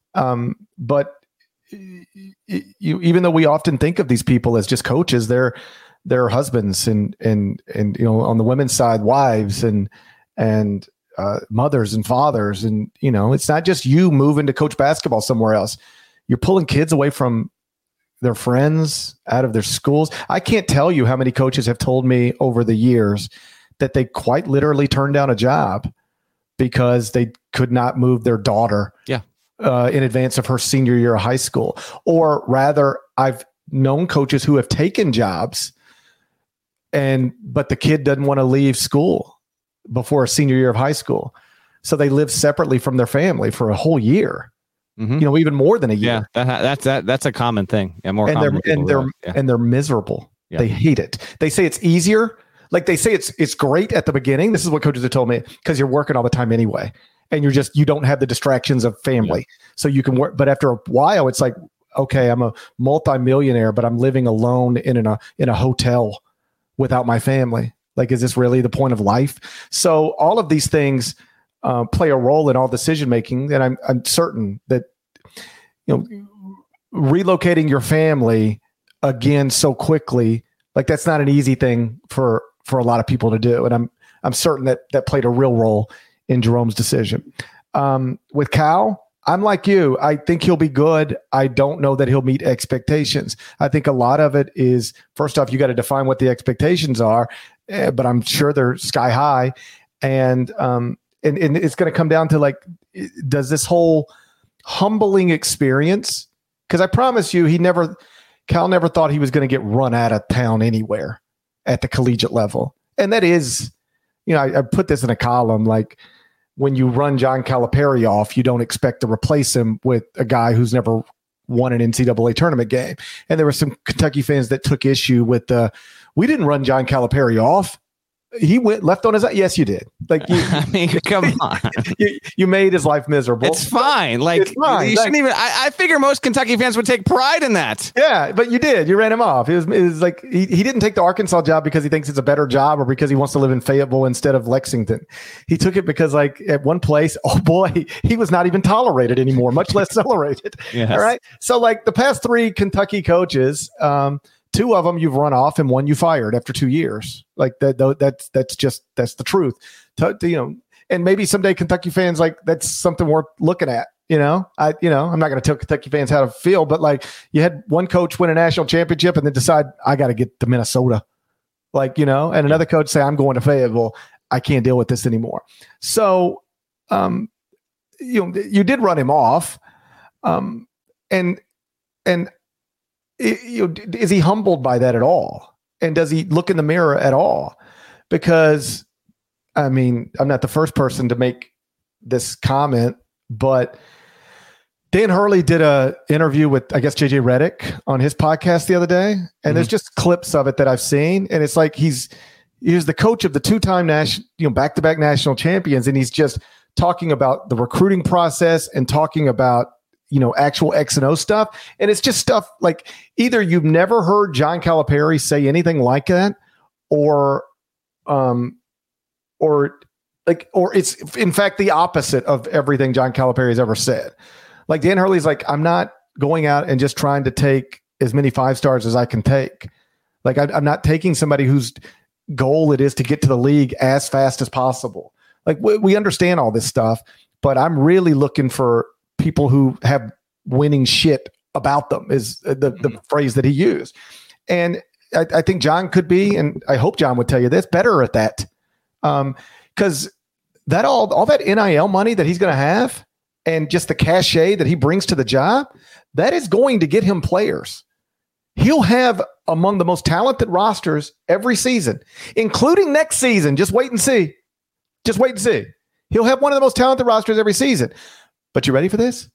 But even though we often think of these people as just coaches, they're husbands and on the women's side, wives and mothers and fathers. And, it's not just you moving to coach basketball somewhere else. You're pulling kids away from their friends, out of their schools. I can't tell you how many coaches have told me over the years that they quite literally turned down a job because they could not move their daughter in advance of her senior year of high school. Or rather, I've known coaches who have taken jobs but the kid doesn't want to leave school before a senior year of high school. So they live separately from their family for a whole year. Mm-hmm. Even more than a year. Yeah, that's a common thing. Yeah, more and common. They're miserable. Yeah. They hate it. They say it's easier. They say it's great at the beginning. This is what coaches have told me, because you're working all the time anyway, and you don't have the distractions of family, so you can work. But after a while, it's like, okay, I'm a multimillionaire, but I'm living alone in a hotel without my family. Is this really the point of life? So all of these things play a role in all decision making, and I'm certain that relocating your family again so quickly, that's not an easy thing for a lot of people to do, and I'm certain that played a real role in Jerome's decision. With Cal, I'm like you. I think he'll be good. I don't know that he'll meet expectations. I think a lot of it is, first off, you got to define what the expectations are, but I'm sure they're sky high, and it's going to come down to does this whole humbling experience, because I promise you, Cal never thought he was going to get run out of town anywhere at the collegiate level. And that is, I put this in a column, when you run John Calipari off, you don't expect to replace him with a guy who's never won an NCAA tournament game. And there were some Kentucky fans that took issue with we didn't run John Calipari off. He went left on his. Yes, you did. Come on. You made his life miserable. It's fine. It's fine. You shouldn't even. I figure most Kentucky fans would take pride in that. Yeah, but you did. You ran him off. It was like he didn't take the Arkansas job because he thinks it's a better job or because he wants to live in Fayetteville instead of Lexington. He took it because at one place, oh boy, he was not even tolerated anymore, much less celebrated. Yes. All right. So the past 3 Kentucky coaches. 2 of them you've run off and 1 you fired after 2 years. That's the truth. And maybe someday Kentucky fans, that's something worth looking at. I'm not going to tell Kentucky fans how to feel, but you had one coach win a national championship and then decide I got to get to Minnesota, and another coach say I'm going to Fayetteville. I can't deal with this anymore. So, you did run him off, and. Is he humbled by that at all? And does he look in the mirror at all? Because, I'm not the first person to make this comment, but Dan Hurley did a interview with, I guess, JJ Redick on his podcast the other day. And there's just clips of it that I've seen. And it's like he's he was the coach of the two-time back-to-back national champions, and he's just talking about the recruiting process and talking about actual X and O stuff. And it's just stuff like either you've never heard John Calipari say anything like that, or it's in fact the opposite of everything John Calipari has ever said. Like Dan Hurley's like, I'm not going out and just trying to take as many 5-stars as I can take. Like I'm not taking somebody whose goal it is to get to the league as fast as possible. Like we understand all this stuff, but I'm really looking for people who have winning shit about them is the phrase that he used. And I think John could be, and I hope John would tell you this, better at that. Because that all that NIL money that he's going to have and just the cachet that he brings to the job, that is going to get him players. He'll have among the most talented rosters every season, including next season. Just wait and see. Just wait and see. He'll have one of the most talented rosters every season. But you ready for this?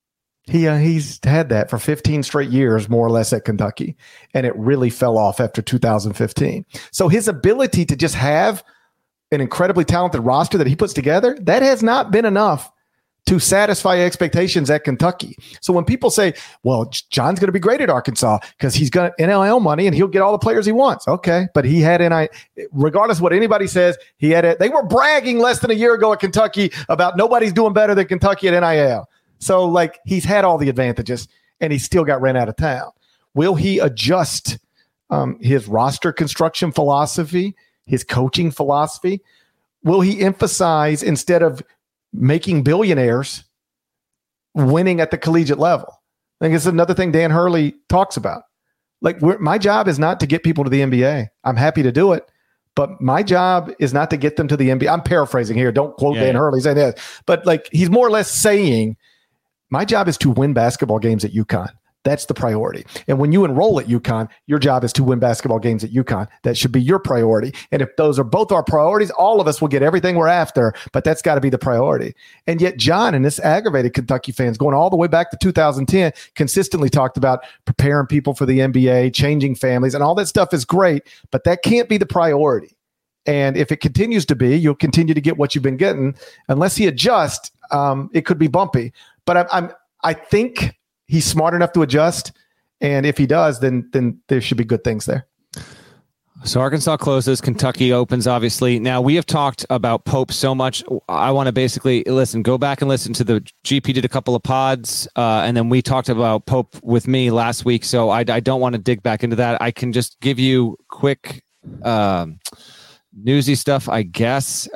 He's had that for 15 straight years, more or less, at Kentucky, and it really fell off after 2015. So his ability to just have an incredibly talented roster that he puts together, that has not been enough to satisfy expectations at Kentucky. So when people say, well, John's going to be great at Arkansas because he's got NIL money and he'll get all the players he wants. Okay, but he had NIL. Regardless of what anybody says, he had it. They were bragging less than a year ago at Kentucky about nobody's doing better than Kentucky at NIL. So like he's had all the advantages and he still got ran out of town. Will he adjust his roster construction philosophy, his coaching philosophy? Will he emphasize, instead of making billionaires, winning at the collegiate level? I think it's another thing Dan Hurley talks about. Like my job is not to get people to the NBA. I'm happy to do it, but my job is not to get them to the NBA. I'm paraphrasing here. Don't quote Dan Hurley saying that, but like he's more or less saying, my job is to win basketball games at UConn. That's the priority. And when you enroll at UConn, your job is to win basketball games at UConn. That should be your priority. And if those are both our priorities, all of us will get everything we're after, but that's got to be the priority. And yet John and this aggravated Kentucky fans going all the way back to 2010 consistently talked about preparing people for the NBA, changing families, and all that stuff is great, but that can't be the priority. And if it continues to be, you'll continue to get what you've been getting. Unless he adjusts, it could be bumpy. But I think he's smart enough to adjust, and if he does, then there should be good things there. So Arkansas closes, Kentucky opens, obviously. Now, we have talked about Pope so much. I want to basically go back and listen to the GP did a couple of pods, and then we talked about Pope with me last week, so I don't want to dig back into that. I can just give you quick newsy stuff, I guess.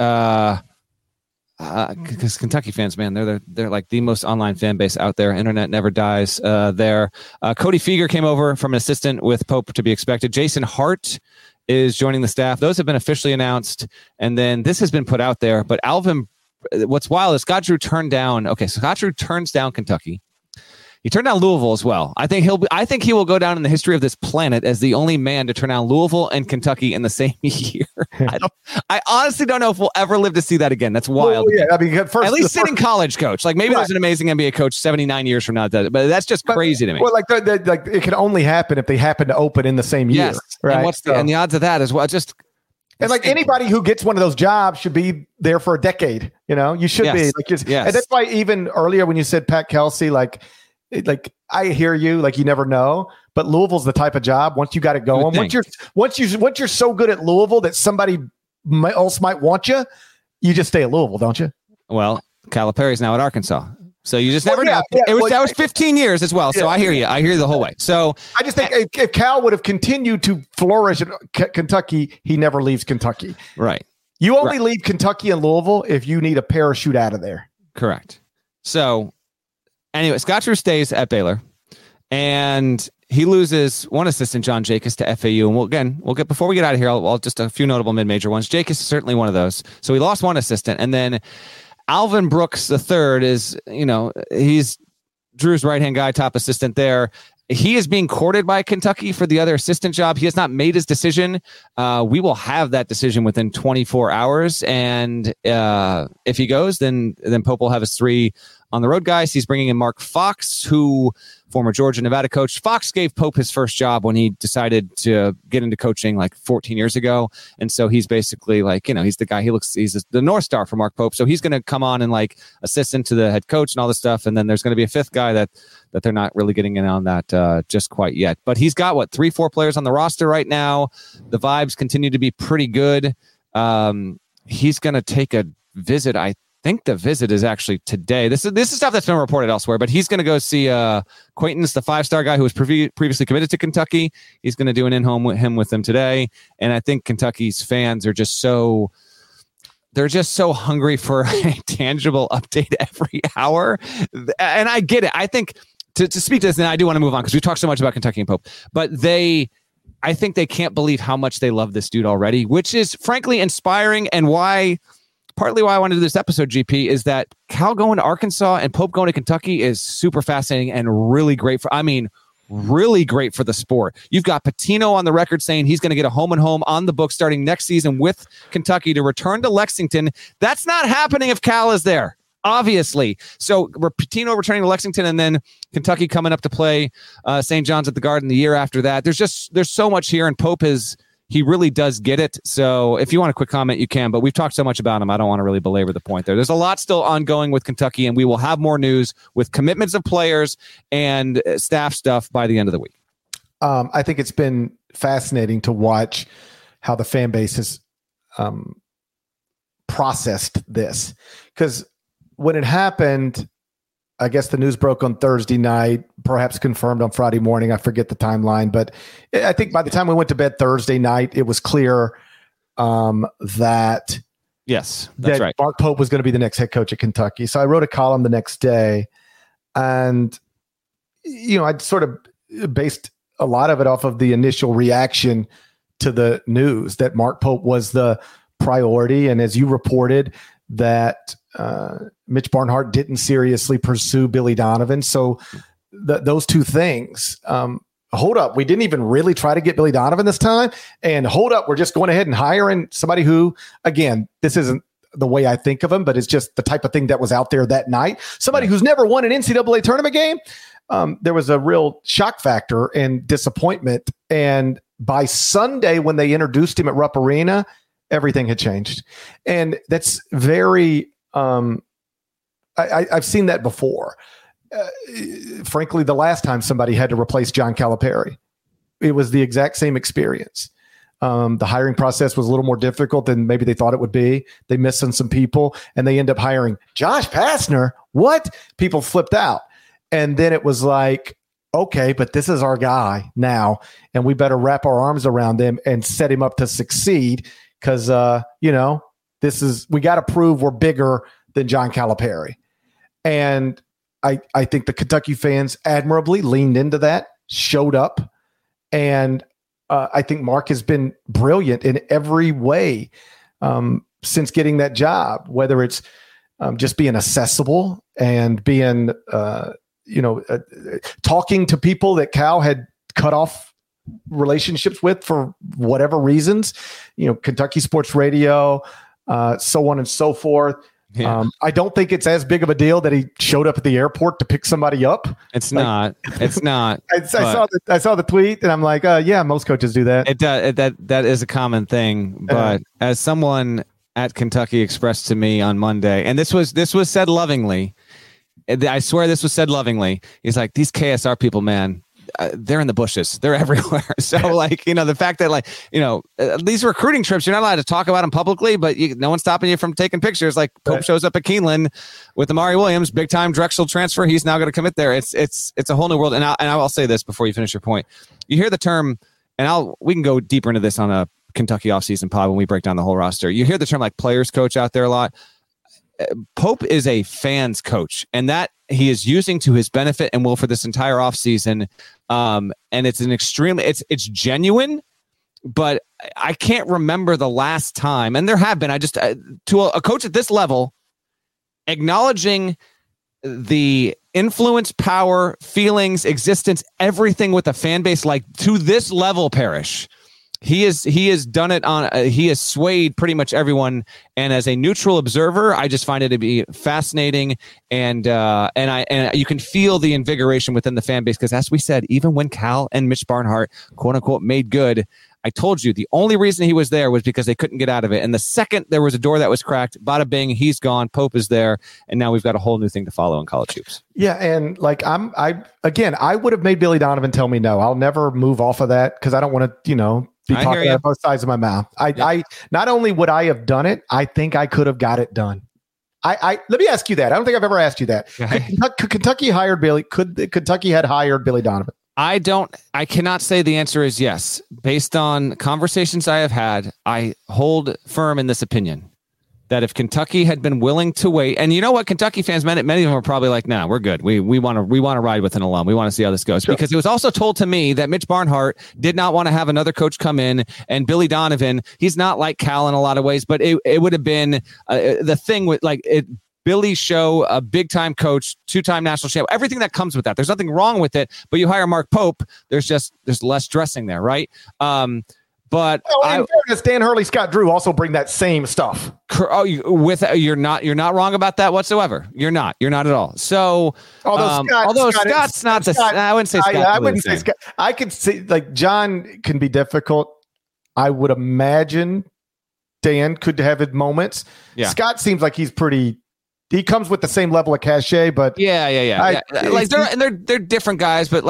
Because Kentucky fans, man, they're like the most online fan base out there. Internet never dies there. Cody Feger came over from an assistant with Pope to be expected. Jason Hart is joining the staff. Those have been officially announced. And then this has been put out there. But Alvin, what's wild is Scott Drew turned down. Okay, so Scott Drew turns down Kentucky. He turned down Louisville as well. I think he will go down in the history of this planet as the only man to turn down Louisville and Kentucky in the same year. I honestly don't know if we'll ever live to see that again. That's wild. Well, yeah, I mean, at least sitting college coach. Like maybe there's an amazing NBA coach 79 years from now, but that's just crazy to me. Well, like it can only happen if they happen to open in the same year. Yes, right? And the odds of that as well? Just and like anybody who gets one of those jobs should be there for a decade. You should be. And that's why even earlier when you said Pat Kelsey, like I hear you, like you never know, but Louisville's the type of job once you got it going. Once you're so good at Louisville that somebody else might want you, you just stay at Louisville, don't you? Well, Calipari's now at Arkansas, so you just never know. That was 15 years as well. So I hear you. I hear you the whole way. So I just think if Cal would have continued to flourish at Kentucky, he never leaves Kentucky. Right. You only leave Kentucky and Louisville if you need a parachute out of there. Correct. So. Anyway, Scott Drew stays at Baylor, and he loses one assistant, John Jacobs, to FAU. And we'll get before we get out of here, I'll just a few notable mid-major ones. Jacobs is certainly one of those. So he lost one assistant, and then Alvin Brooks III is, he's Drew's right-hand guy, top assistant there. He is being courted by Kentucky for the other assistant job. He has not made his decision. We will have that decision within 24 hours, and if he goes, then Pope will have his 3 on the road guys. He's bringing in Mark Fox, who former Georgia Nevada coach. Fox gave Pope his first job when he decided to get into coaching like 14 years ago. And so he's basically like, he's the guy, he's the North Star for Mark Pope. So he's going to come on and like assistant to the head coach and all this stuff. And then there's going to be a fifth guy that they're not really getting in on that just quite yet. But he's got 3-4 players on the roster right now. The vibes continue to be pretty good. He's going to take a visit. I think the visit is actually today. This is stuff that's been reported elsewhere, but he's going to go see Quaintance, the 5-star guy who was previously committed to Kentucky. He's going to do an in-home with them today. And I think Kentucky's fans are just so hungry for a tangible update every hour. And I get it. I think to speak to this, and I do want to move on because we talked so much about Kentucky and Pope, but I think they can't believe how much they love this dude already, which is frankly inspiring, and partly why I wanted to do this episode, GP, is that Cal going to Arkansas and Pope going to Kentucky is super fascinating and really great really great for the sport. You've got Pitino on the record saying he's going to get a home and home on the book starting next season with Kentucky to return to Lexington. That's not happening if Cal is there, obviously. So Pitino returning to Lexington and then Kentucky coming up to play St. John's at the Garden the year after that. There's so much here, and Pope he really does get it. So if you want a quick comment, you can, but we've talked so much about him, I don't want to really belabor the point there. There's a lot still ongoing with Kentucky, and we will have more news with commitments of players and staff stuff by the end of the week. I think it's been fascinating to watch how the fan base has processed this. Because when it happened, I guess the news broke on Thursday night, perhaps confirmed on Friday morning. I forget the timeline, but I think by the time we went to bed Thursday night, it was clear that right. Mark Pope was going to be the next head coach at Kentucky. So I wrote a column the next day, and I sort of based a lot of it off of the initial reaction to the news that Mark Pope was the priority, and as you reported, that Mitch Barnhart didn't seriously pursue Billy Donovan. So those two things, hold up, we didn't even really try to get Billy Donovan this time, and hold up, we're just going ahead and hiring somebody who, again, this isn't the way I think of him, but it's just the type of thing that was out there that night. Somebody who's never won an NCAA tournament game. There was a real shock factor and disappointment. And by Sunday, when they introduced him at Rupp Arena, everything had changed. And that's very, I've seen that before. Frankly, the last time somebody had to replace John Calipari, it was the exact same experience. The hiring process was a little more difficult than maybe they thought it would be. They missed on some people, and they end up hiring Josh Pastner. What? People flipped out. And then it was like, okay, but this is our guy now, and we better wrap our arms around him and set him up to succeed. Because, we got to prove we're bigger than John Calipari. And I think the Kentucky fans admirably leaned into that, showed up. And I think Mark has been brilliant in every way since getting that job, whether it's just being accessible and being, talking to people that Cal had cut off relationships with for whatever reasons, Kentucky Sports Radio, so on and so forth. Yeah. I don't think it's as big of a deal that he showed up at the airport to pick somebody up. It's not. I saw the tweet, and I'm like, yeah, most coaches do that. It does. That is a common thing. But as someone at Kentucky expressed to me on Monday, and this was said lovingly. I swear this was said lovingly. He's like, these KSR people, man. They're in the bushes. They're everywhere. So the fact that these recruiting trips, you're not allowed to talk about them publicly, but no one's stopping you from taking pictures. Like Pope shows up at Keeneland with Amari Williams, big time Drexel transfer. He's now going to commit there. It's a whole new world. And I'll say this before you finish your point. You hear the term, and we can go deeper into this on a Kentucky offseason pod when we break down the whole roster. You hear the term like players coach out there a lot. Pope is a fans coach, and that he is using to his benefit and will for this entire offseason. And it's it's genuine, but I can't remember the last time, and there have been, to a coach at this level, acknowledging the influence, power, feelings, existence, everything with a fan base like to this level, Parrish. He has done it on. He has swayed pretty much everyone. And as a neutral observer, I just find it to be fascinating. And you can feel the invigoration within the fan base because, as we said, even when Cal and Mitch Barnhart, quote unquote, made good, I told you the only reason he was there was because they couldn't get out of it. And the second there was a door that was cracked, bada bing, he's gone. Pope is there, and now we've got a whole new thing to follow in college hoops. Yeah, and like I would have made Billy Donovan tell me no. I'll never move off of that because I don't want to, be talking out both sides of my mouth. I not only would I have done it, I think I could have got it done. Let me ask you that. I don't think I've ever asked you that. Could Kentucky hired Billy? Could Kentucky had hired Billy Donovan? I cannot say the answer is yes. Based on conversations I have had, I hold firm in this opinion that if Kentucky had been willing to wait, and you know what, Kentucky fans, many of them are probably like, nah, we're good. We want to ride with an alum. We want to see how this goes. Sure. Because it was also told to me that Mitch Barnhart did not want to have another coach come in, and Billy Donovan, he's not like Cal in a lot of ways, but it would have been the thing with Billy Show, a big-time coach, 2-time national champ, everything that comes with that. There's nothing wrong with it, but you hire Mark Pope, there's less dressing there, right? But in fairness, Dan Hurley, Scott Drew also bring that same stuff. You're not wrong about that whatsoever. You're not at all. So although Scott's not the, I wouldn't say Scott. I wouldn't say Scott. I could see John can be difficult. I would imagine Dan could have his moments. Yeah. Scott seems like he's pretty. He comes with the same level of cachet, but yeah. They're different guys, but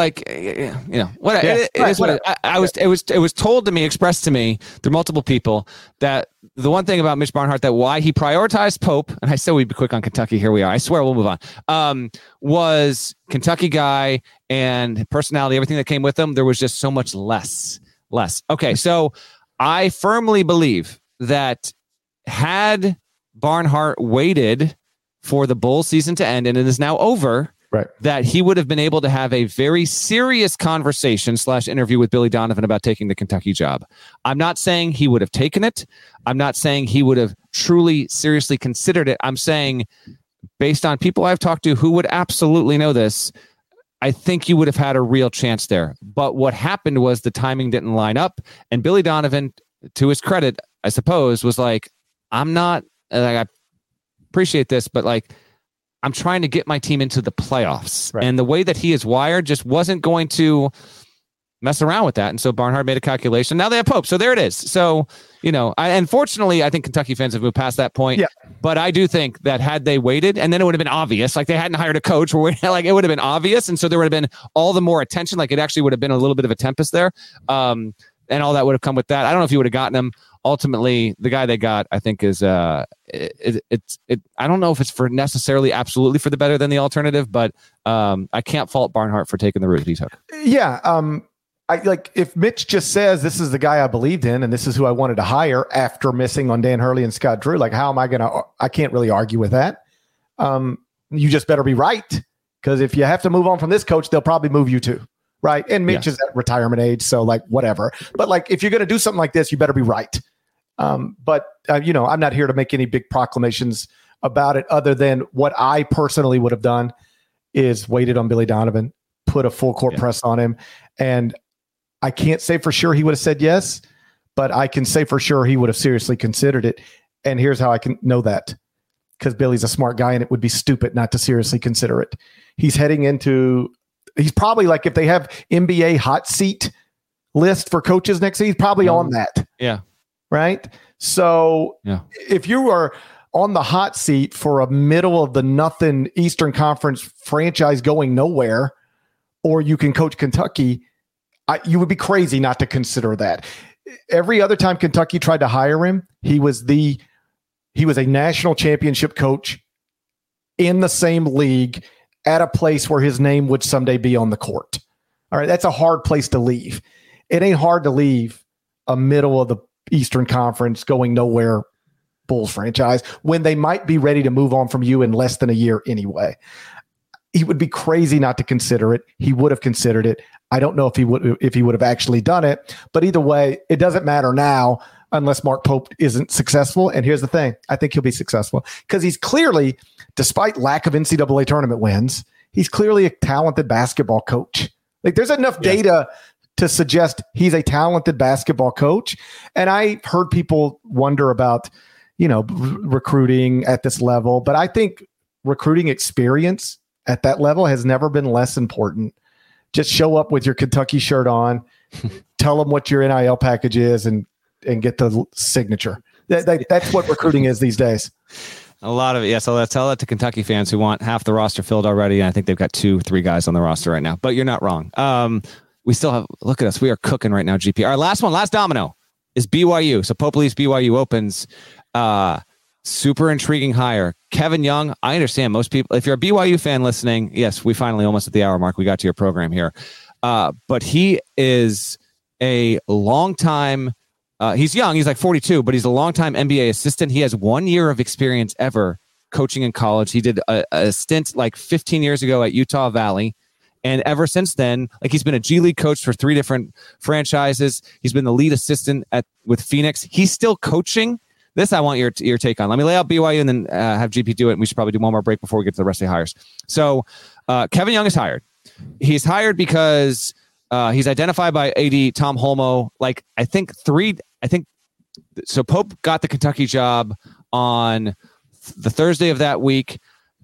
it was told to me, expressed to me through multiple people that the one thing about Mitch Barnhart that why he prioritized Pope, and I said we'd be quick on Kentucky. Here we are. I swear we'll move on. Was Kentucky guy and personality, everything that came with him. There was just so much less. Okay, so I firmly believe that had Barnhart waited for the bowl season to end, and it is now over, right, that he would have been able to have a very serious conversation / interview with Billy Donovan about taking the Kentucky job. I'm not saying he would have taken it. I'm not saying he would have truly, seriously considered it. I'm saying, based on people I've talked to who would absolutely know this, I think you would have had a real chance there. But what happened was the timing didn't line up, and Billy Donovan, to his credit, I suppose, was like, I'm not, I appreciate this, but I'm trying to get my team into the playoffs. Right. And the way that he is wired just wasn't going to mess around with that. And so Barnhart made a calculation. Now they have Pope. So there it is. So, unfortunately, I think Kentucky fans have moved past that point. Yeah. But I do think that had they waited, and then it would have been obvious, they hadn't hired a coach, or it would have been obvious. And so there would have been all the more attention. It actually would have been a little bit of a tempest there. And all that would have come with that. I don't know if you would have gotten him. Ultimately, the guy they got, I think, is I don't know if it's for necessarily absolutely for the better than the alternative, but I can't fault Barnhart for taking the route he took. Yeah, if Mitch just says this is the guy I believed in and this is who I wanted to hire after missing on Dan Hurley and Scott Drew, how am I going to? I can't really argue with that. You just better be right, because if you have to move on from this coach, they'll probably move you too. Right. And Mitch is at retirement age. So whatever. But if you're going to do something like this, you better be right. But I'm not here to make any big proclamations about it other than what I personally would have done is waited on Billy Donovan, put a full court press on him. And I can't say for sure he would have said yes, but I can say for sure he would have seriously considered it. And here's how I can know that. Because Billy's a smart guy and it would be stupid not to seriously consider it. He's probably if they have NBA hot seat list for coaches next season, he's probably on that. Yeah. Right. So if you are on the hot seat for a middle of the nothing Eastern Conference franchise going nowhere, or you can coach Kentucky, you would be crazy not to consider that. Every other time Kentucky tried to hire him, he was a national championship coach in the same league at a place where his name would someday be on the court. All right. That's a hard place to leave. It ain't hard to leave a middle of the Eastern Conference going nowhere Bulls franchise when they might be ready to move on from you in less than a year anyway. He would be crazy not to consider it. He would have considered it. I don't know if he would have actually done it, but either way, it doesn't matter now unless Mark Pope isn't successful. And here's the thing. I think he'll be successful because he's clearly, despite lack of NCAA tournament wins, he's clearly a talented basketball coach. There's enough data to suggest he's a talented basketball coach. And I heard people wonder about, recruiting at this level, but I think recruiting experience at that level has never been less important. Just show up with your Kentucky shirt on, tell them what your NIL package is, and get the signature. That's what recruiting is these days. A lot of it. Yeah. So let's tell that to Kentucky fans who want half the roster filled already. And I think they've got 2-3 guys on the roster right now, but you're not wrong. We still have, look at us. We are cooking right now, GP. Our last domino is BYU. So Pope leaves, BYU opens. Super intriguing hire. Kevin Young. I understand most people, if you're a BYU fan listening, yes, we finally almost at the hour mark. We got to your program here. But he is a long time, he's young. He's like 42, but he's a long-time NBA assistant. He has 1 year of experience ever coaching in college. He did a stint like 15 years ago at Utah Valley. And ever since then, like he's been a G League coach for 3 different franchises. He's been the lead assistant with Phoenix. He's still coaching. This I want your take on. Let me lay out BYU and then have GP do it. And we should probably do one more break before we get to the rest of the hires. So Kevin Young is hired. He's hired because he's identified by AD Tom Holmoe. Like so Pope got the Kentucky job on the Thursday of that week.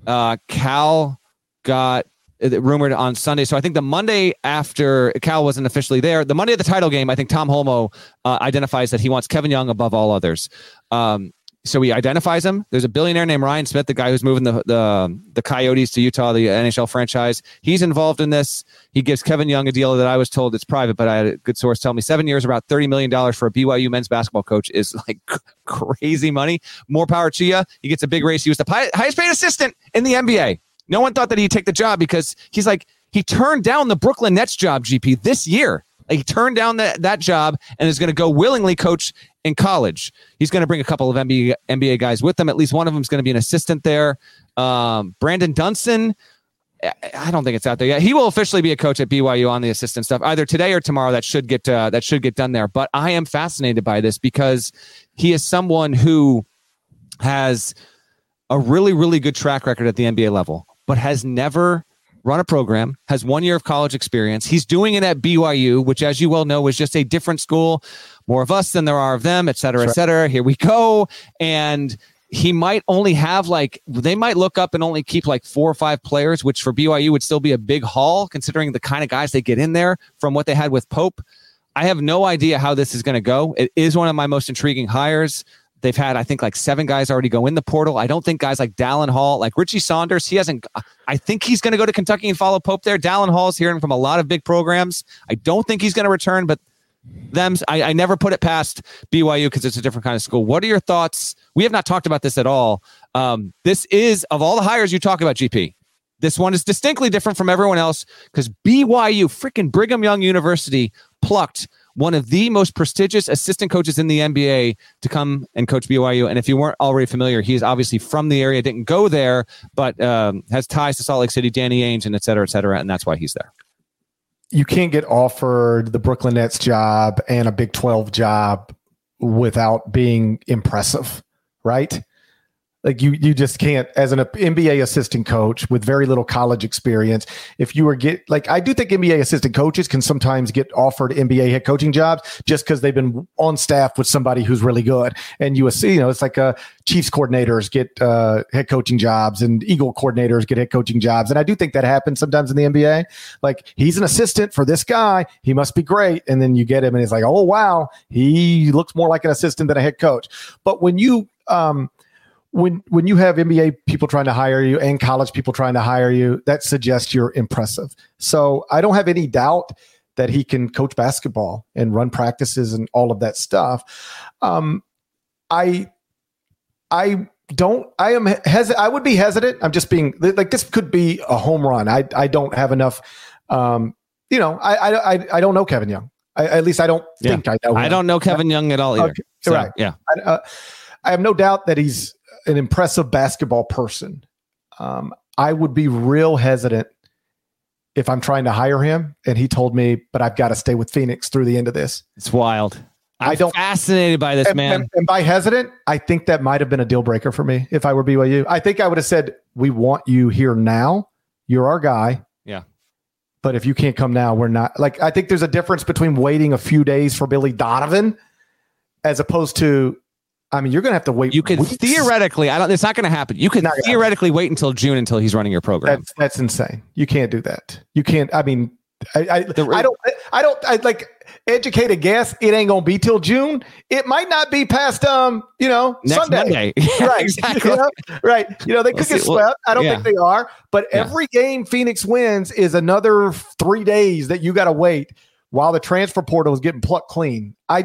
Cal got rumored on Sunday. So I think the Monday after Cal wasn't officially there, the Monday of the title game, I think Tom Holmoe identifies that he wants Kevin Young above all others. So he identifies him. There's a billionaire named Ryan Smith, the guy who's moving the Coyotes to Utah, the NHL franchise. He's involved in this. He gives Kevin Young a deal that I was told it's private, but I had a good source tell me 7 years, about $30 million for a BYU men's basketball coach is like crazy money. More power to you. He gets a big raise. He was the highest paid assistant in the NBA. No one thought that he'd take the job because he turned down the Brooklyn Nets job, GP, this year. Like he turned down that job and is going to go willingly coach in college. He's going to bring a couple of NBA guys with him. At least one of them is going to be an assistant there. Brandon Dunson, I don't think it's out there yet. He will officially be a coach at BYU on the assistant stuff either today or tomorrow. That should get done there. But I am fascinated by this because he is someone who has a really, really good track record at the NBA level, but has never run a program, has 1 year of college experience. He's doing it at BYU, which, as you well know, is just a different school, more of us than there are of them, et cetera, et cetera. Here we go. And he might only have they might look up and only keep 4 or 5 players, which for BYU would still be a big haul considering the kind of guys they get in there from what they had with Pope. I have no idea how this is going to go. It is one of my most intriguing hires. They've had, I think, 7 guys already go in the portal. I don't think guys like Dallin Hall, like Richie Saunders, I think he's going to go to Kentucky and follow Pope there. Dallin Hall is hearing from a lot of big programs. I don't think he's going to return, but I never put it past BYU because it's a different kind of school. What are your thoughts? We have not talked about this at all. This is, of all the hires you talk about, GP, this one is distinctly different from everyone else because BYU, freaking Brigham Young University, plucked one of the most prestigious assistant coaches in the NBA to come and coach BYU. And if you weren't already familiar, he is obviously from the area, didn't go there, but has ties to Salt Lake City, Danny Ainge, and et cetera, and that's why he's there. You can't get offered the Brooklyn Nets job and a Big 12 job without being impressive, right? Like you just can't, as an NBA assistant coach with very little college experience. If you were I do think NBA assistant coaches can sometimes get offered NBA head coaching jobs just because they've been on staff with somebody who's really good. And USC, it's like Chiefs coordinators get head coaching jobs and Eagle coordinators get head coaching jobs. And I do think that happens sometimes in the NBA. Like he's an assistant for this guy, he must be great. And then you get him and it's like, oh wow, he looks more like an assistant than a head coach. But when you when you have NBA people trying to hire you and college people trying to hire you, that suggests you're impressive. So I don't have any doubt that he can coach basketball and run practices and all of that stuff. I would be hesitant. I'm just being this could be a home run. I don't have enough. I don't know Kevin Young. At least I don't think I know him. I don't know Kevin Young at all either. Okay. So, right. Yeah. I have no doubt that he's an impressive basketball person. I would be real hesitant if I'm trying to hire him and he told me, but I've got to stay with Phoenix through the end of this. It's wild. I'm fascinated by this, man. And by hesitant, I think that might have been a deal breaker for me if I were BYU. I think I would have said, we want you here now. You're our guy. Yeah. But if you can't come now, we're not. Like, I think there's a difference between waiting a few days for Billy Donovan as opposed to, I mean, you're going to have to wait. You could theoretically, it's not going to happen. You could theoretically wait until June until he's running your program. That's insane. You can't do that. You can't. I mean, I don't like educated guess. It ain't going to be till June. It might not be past, next Sunday. Monday. Right. Exactly. Right. They could get swept. I don't think they are, but every game Phoenix wins is another 3 days that you got to wait while the transfer portal is getting plucked clean. I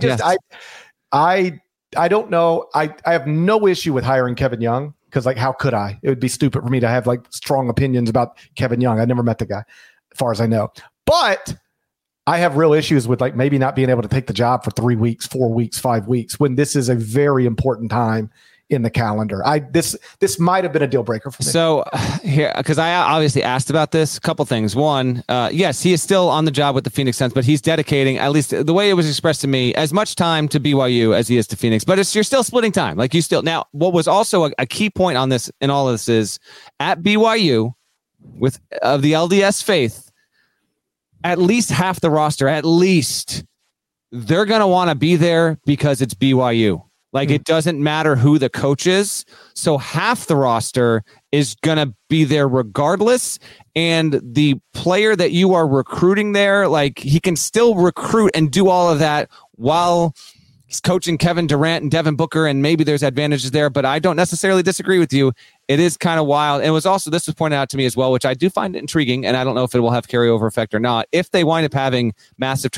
don't know. I have no issue with hiring Kevin Young because, like, how could I? It would be stupid for me to have like strong opinions about Kevin Young. I never met the guy, as far as I know. But I have real issues with like maybe not being able to take the job for 3 weeks, 4 weeks, 5 weeks when this is a very important time in the calendar. This might have been a deal breaker for me. So here, because I obviously asked about this, a couple things. One, yes, he is still on the job with the Phoenix Suns, but he's dedicating, at least the way it was expressed to me, as much time to BYU as he is to Phoenix. But you're still splitting time. Like you still now. What was also a key point on this in all of this is at BYU of the LDS faith, at least half the roster, at least they're going to want to be there because it's BYU. Like, it doesn't matter who the coach is. So half the roster is going to be there regardless. And the player that you are recruiting there, like, he can still recruit and do all of that while he's coaching Kevin Durant and Devin Booker. And maybe there's advantages there, but I don't necessarily disagree with you. It is kind of wild. And it was also, this was pointed out to me as well, which I do find intriguing. And I don't know if it will have carryover effect or not. If they wind up having massive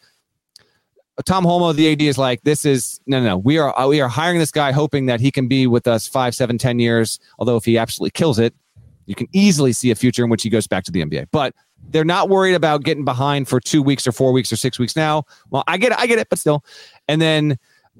Tom Holmoe, the AD, is like, this is no. We are hiring this guy hoping that he can be with us 5, 7, 10 years. Although if he absolutely kills it, you can easily see a future in which he goes back to the NBA. But they're not worried about getting behind for 2 weeks or 4 weeks or 6 weeks now. Well, I get it, but still. And then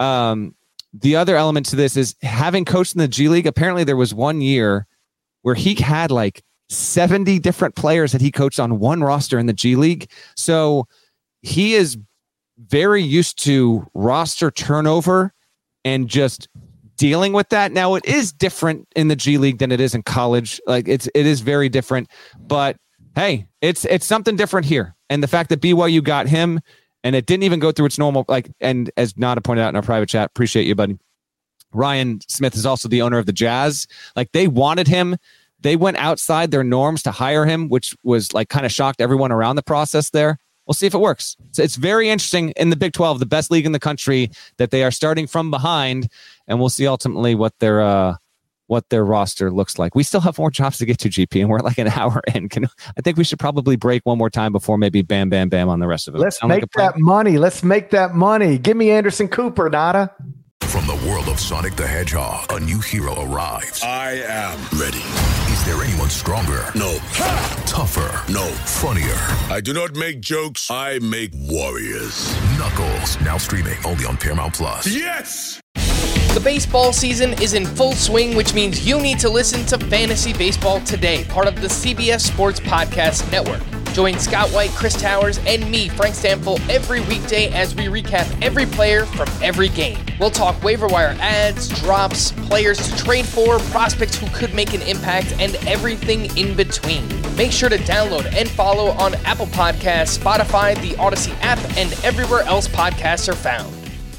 the other element to this is having coached in the G League. Apparently, there was 1 year where he had like 70 different players that he coached on one roster in the G League. So he is very used to roster turnover and just dealing with that. Now, it is different in the G League than it is in college. Like, it is very different, but hey, it's something different here. And the fact that BYU got him and it didn't even go through its normal, like, and as Nada pointed out in our private chat, appreciate you, buddy. Ryan Smith is also the owner of the Jazz. Like, they wanted him. They went outside their norms to hire him, which was like kind of shocked everyone around the process there. We'll see if it works. So it's very interesting in the Big 12, the best league in the country, that they are starting from behind, and we'll see ultimately what their roster looks like. We still have more jobs to get to, GP, and we're like an hour in. I think we should probably break one more time before maybe bam, bam, bam on the rest of it. Let's make that money. Let's make that money. Give me Anderson Cooper, Nada. From the world of Sonic the Hedgehog, a new hero arrives. I am ready. Is there anyone stronger? No. Tougher? No. Funnier? I do not make jokes. I make warriors. Knuckles, now streaming only on Paramount Plus. Yes! The baseball season is in full swing, which means you need to listen to Fantasy Baseball Today, part of the CBS Sports Podcast Network. Join Scott White, Chris Towers, and me, Frank Stample, every weekday as we recap every player from every game. We'll talk waiver wire ads, drops, players to trade for, prospects who could make an impact, and everything in between. Make sure to download and follow on Apple Podcasts, Spotify, the Odyssey app, and everywhere else podcasts are found.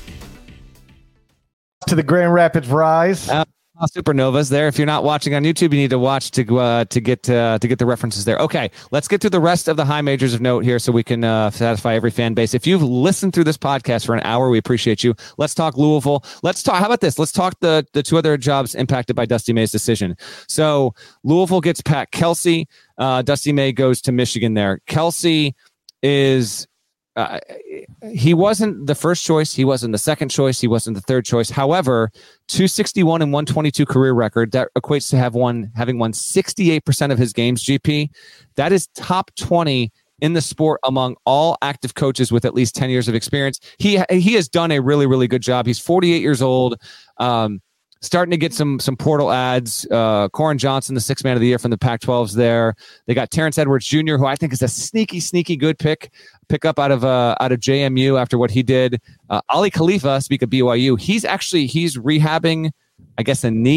To the Grand Rapids Rise. Supernovas there. If you're not watching on YouTube, you need to watch to get the references there. Okay, let's get to the rest of the high majors of note here so we can satisfy every fan base. If you've listened through this podcast for an hour, we appreciate you. Let's talk Louisville. How about this? Let's talk the two other jobs impacted by Dusty May's decision. So Louisville gets Pat Kelsey. Dusty May goes to Michigan there. Kelsey is... he wasn't the first choice. He wasn't the second choice. He wasn't the third choice. However, 261 and 122 career record that equates to having won 68% of his games. GP, that is top 20 in the sport among all active coaches with at least 10 years of experience. He has done a really, really good job. He's 48 years old. Starting to get some portal ads. Corin Johnson, the sixth man of the year from the Pac-12's there. They got Terrence Edwards Jr., who I think is a sneaky good pick up out of JMU after what he did. Ali Khalifa, speak of BYU, he's rehabbing, I guess, a knee.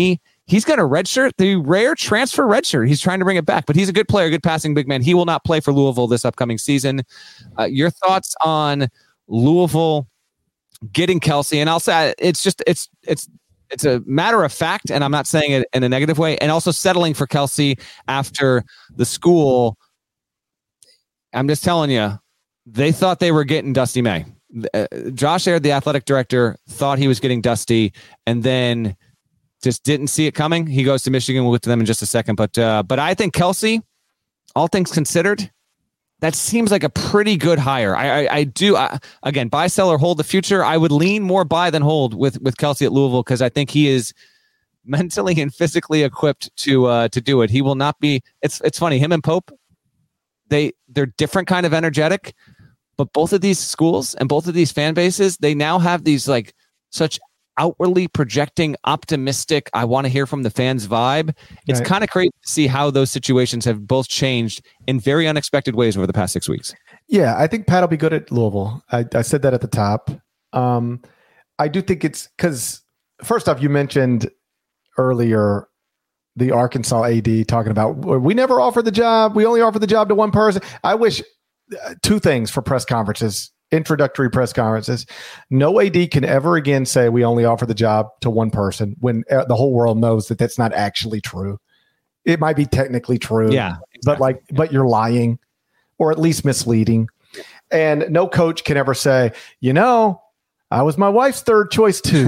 he's got a redshirt, the rare transfer redshirt. He's trying to bring it back, but he's a good player, good passing big man. He will not play for Louisville this upcoming season. Your thoughts on Louisville getting Kelsey? And I'll say it's a matter of fact, and I'm not saying it in a negative way, and also settling for Kelsey after the school. I'm just telling you, they thought they were getting Dusty May. Josh Aird, the athletic director, thought he was getting Dusty, and then just didn't see it coming. He goes to Michigan. We'll get to them in just a second. But I think Kelsey, all things considered, that seems like a pretty good hire. I do. Again, buy, sell, or hold the future. I would lean more buy than hold with Kelsey at Louisville because I think he is mentally and physically equipped to do it. He will not be. It's funny. Him and Pope, they're different kind of energetic, but both of these schools and both of these fan bases, they now have these like such outwardly projecting, optimistic, I want to hear from the fans vibe. It's kind of crazy to see how those situations have both changed in very unexpected ways over the past 6 weeks. Yeah, I think Pat will be good at Louisville. I said that at the top. I do think it's because, first off, you mentioned earlier the Arkansas AD talking about, we never offered the job. We only offered the job to one person. I wish two things for press conferences. Introductory press conferences. No AD can ever again say we only offer the job to one person when the whole world knows that that's not actually true. It might be technically true, yeah, exactly. but you're lying or at least misleading. And no coach can ever say, I was my wife's third choice too.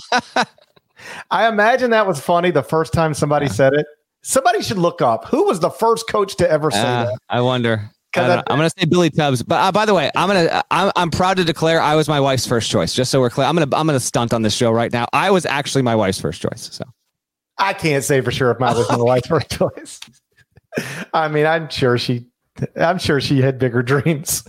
I imagine that was funny the first time somebody said it. Somebody should look up who was the first coach to ever say that. I wonder. I'm going to say Billy Tubbs, but by the way, I'm proud to declare I was my wife's first choice. Just so we're clear, I'm going to stunt on this show right now. I was actually my wife's first choice. So I can't say for sure if mine was my wife's first choice. I mean, I'm sure she had bigger dreams.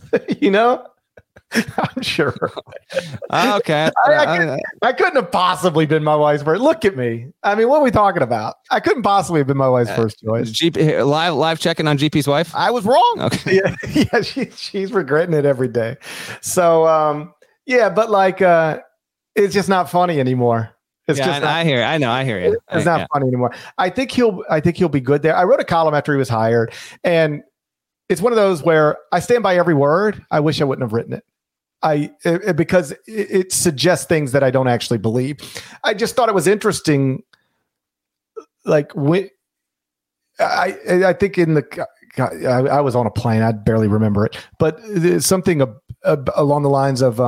I'm sure. Okay. I couldn't have possibly been my wife's first. Look at me. I mean, what are we talking about? I couldn't possibly have been my wife's first choice. GP, live checking on GP's wife. I was wrong. Okay. Yeah, she's regretting it every day. So, but it's just not funny anymore. I hear you. It's not funny anymore. I think he'll be good there. I wrote a column after he was hired, and it's one of those where I stand by every word. I wish I wouldn't have written it. Because it suggests things that I don't actually believe. I just thought it was interesting. Like when I think I was on a plane. I barely remember it, but there's something along the lines of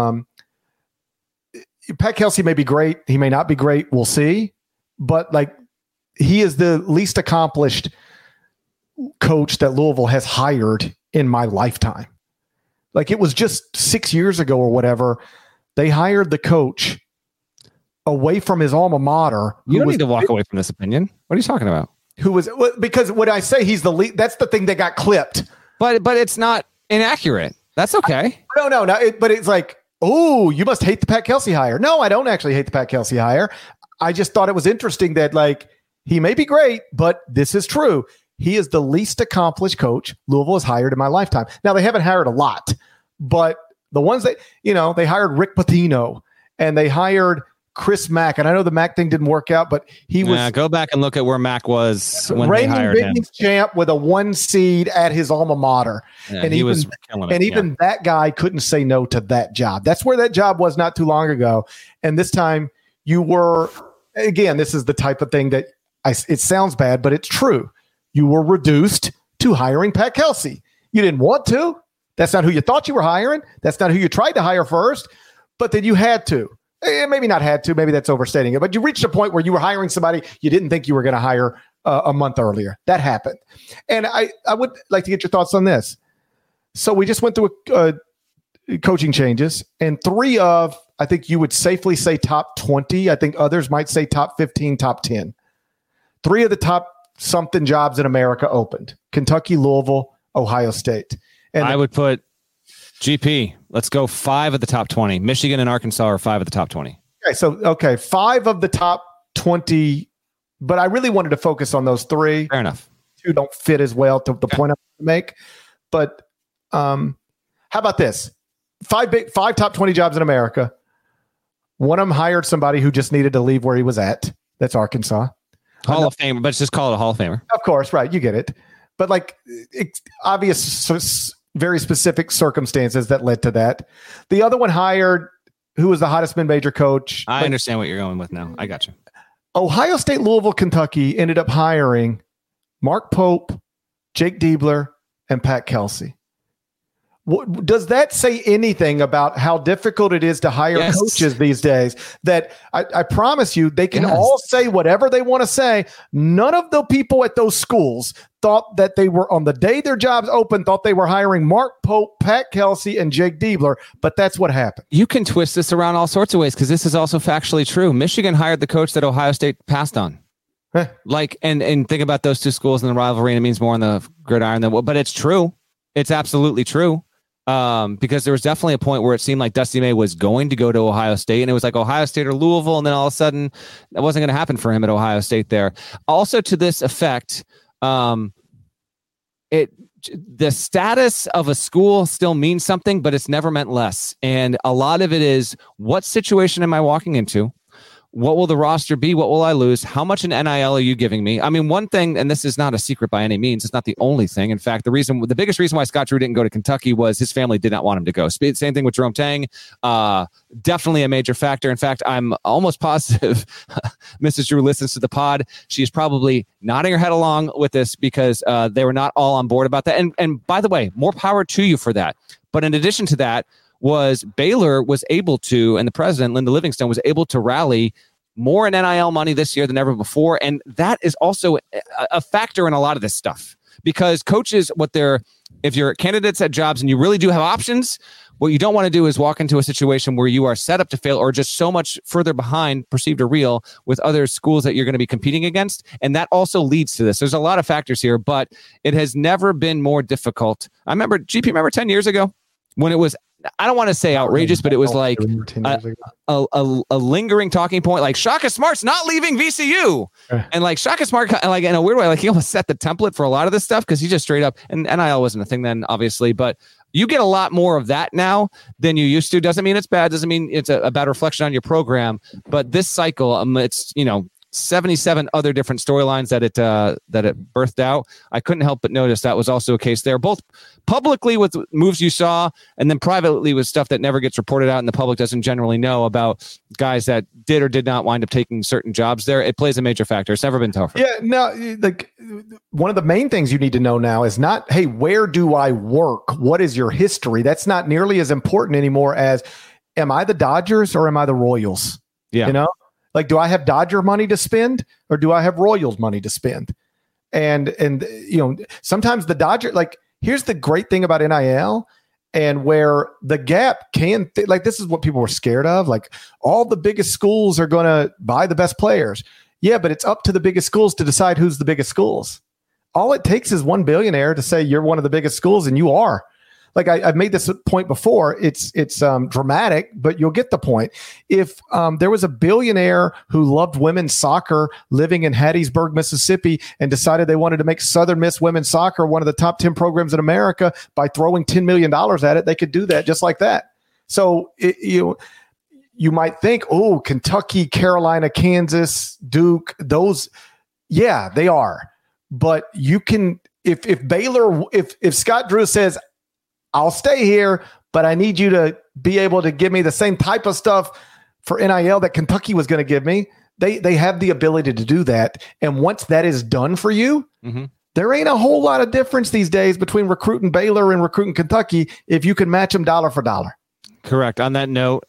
Pat Kelsey may be great. He may not be great. We'll see. But like he is the least accomplished coach that Louisville has hired in my lifetime. Like it was just 6 years ago or whatever, they hired the coach away from his alma mater. You don't need to walk away from this opinion. What are you talking about? Because when I say he's the lead, that's the thing that got clipped. But it's not inaccurate. That's okay. No. But it's like, oh, you must hate the Pat Kelsey hire. No, I don't actually hate the Pat Kelsey hire. I just thought it was interesting that like he may be great, but this is true. He is the least accomplished coach Louisville has hired in my lifetime. Now, they haven't hired a lot, but the ones that, they hired Rick Pitino and they hired Chris Mack. And I know the Mack thing didn't work out, but he was. Go back and look at where Mack was when they hired him. Big champ with a 1 seed at his alma mater. Yeah, and he was killing it. And even that guy couldn't say no to that job. That's where that job was not too long ago. And this time you were, again, this is the type of thing that it sounds bad, but it's true. You were reduced to hiring Pat Kelsey. You didn't want to. That's not who you thought you were hiring. That's not who you tried to hire first. But then you had to. Maybe not had to. Maybe that's overstating it. But you reached a point where you were hiring somebody you didn't think you were going to hire a month earlier. That happened. And I would like to get your thoughts on this. So we just went through coaching changes. And 3 of, I think you would safely say top 20. I think others might say top 15, top 10. 3 of the top something jobs in America opened: Kentucky, Louisville, Ohio State. And I would put GP. Let's go 5 of the top 20. Michigan and Arkansas are 5 of the top 20. Okay. 5 of the top 20, but I really wanted to focus on those 3. Fair enough. 2 don't fit as well to the point I'm going to make. But how about this? 5 top 20 jobs in America. One of them hired somebody who just needed to leave where he was at. That's Arkansas. Hall of Famer, but just call it a Hall of Famer. Of course, right. You get it. But like obvious, very specific circumstances that led to that. The other one hired, who was the hottest mid-major coach. I understand what you're going with now. I got you. Ohio State, Louisville, Kentucky ended up hiring Mark Pope, Jake Diebler, and Pat Kelsey. Does that say anything about how difficult it is to hire coaches these days? That I promise you, they can all say whatever they want to say. None of the people at those schools thought that they were, on the day their jobs opened, thought they were hiring Mark Pope, Pat Kelsey, and Jake Diebler, but that's what happened. You can twist this around all sorts of ways because this is also factually true. Michigan hired the coach that Ohio State passed on. Like, and think about those two schools in the rivalry, and it means more on the gridiron than, but it's true. It's absolutely true. Because there was definitely a point where it seemed like Dusty May was going to go to Ohio State, and it was like Ohio State or Louisville, and then all of a sudden that wasn't going to happen for him at Ohio State there. Also to this effect, the status of a school still means something, but it's never meant less. And a lot of it is, what situation am I walking into? What will the roster be? What will I lose? How much in NIL are you giving me? I mean, one thing, and this is not a secret by any means, it's not the only thing. In fact, the biggest reason why Scott Drew didn't go to Kentucky was his family did not want him to go. Same thing with Jerome Tang. Definitely a major factor. In fact, I'm almost positive Mrs. Drew listens to the pod. She's probably nodding her head along with this because they were not all on board about that. And by the way, more power to you for that. But in addition to that, Baylor was able to, and the president, Linda Livingstone, was able to rally more in NIL money this year than ever before. And that is also a factor in a lot of this stuff, because coaches, if you're candidates at jobs and you really do have options, what you don't want to do is walk into a situation where you are set up to fail or just so much further behind, perceived or real, with other schools that you're going to be competing against. And that also leads to this. There's a lot of factors here, but it has never been more difficult. I remember 10 years ago when it was, I don't want to say outrageous, but it was like a lingering talking point, like Shaka Smart's not leaving VCU. And like Shaka Smart, like in a weird way, like he almost set the template for a lot of this stuff because he just straight up, and NIL wasn't a thing then, obviously, but you get a lot more of that now than you used to. Doesn't mean it's bad. Doesn't mean it's a bad reflection on your program. But this cycle, it's, 77 other different storylines that it birthed out. I couldn't help but notice that was also a case there, both publicly with moves you saw, and then privately with stuff that never gets reported out and the public doesn't generally know about guys that did or did not wind up taking certain jobs there. It plays a major factor. It's never been tougher. Yeah, no, like one of the main things you need to know now is not, hey, where do I work? What is your history? That's not nearly as important anymore as, am I the Dodgers or am I the Royals? Yeah. Like, do I have Dodger money to spend or do I have Royals money to spend? And sometimes the Dodger, like, here's the great thing about NIL and where the gap this is what people were scared of. Like, all the biggest schools are going to buy the best players. Yeah, but it's up to the biggest schools to decide who's the biggest schools. All it takes is one billionaire to say you're one of the biggest schools, and you are. Like I've made this point before, it's dramatic, but you'll get the point. If there was a billionaire who loved women's soccer living in Hattiesburg, Mississippi, and decided they wanted to make Southern Miss women's soccer one of the top 10 programs in America by throwing $10 million at it, they could do that just like that. So you might think, oh, Kentucky, Carolina, Kansas, Duke, those, yeah, they are. But you can, if Baylor, if Scott Drew says, I'll stay here, but I need you to be able to give me the same type of stuff for NIL that Kentucky was going to give me. They have the ability to do that. And once that is done for you, there ain't a whole lot of difference these days between recruiting Baylor and recruiting Kentucky if you can match them dollar for dollar. Correct. On that note,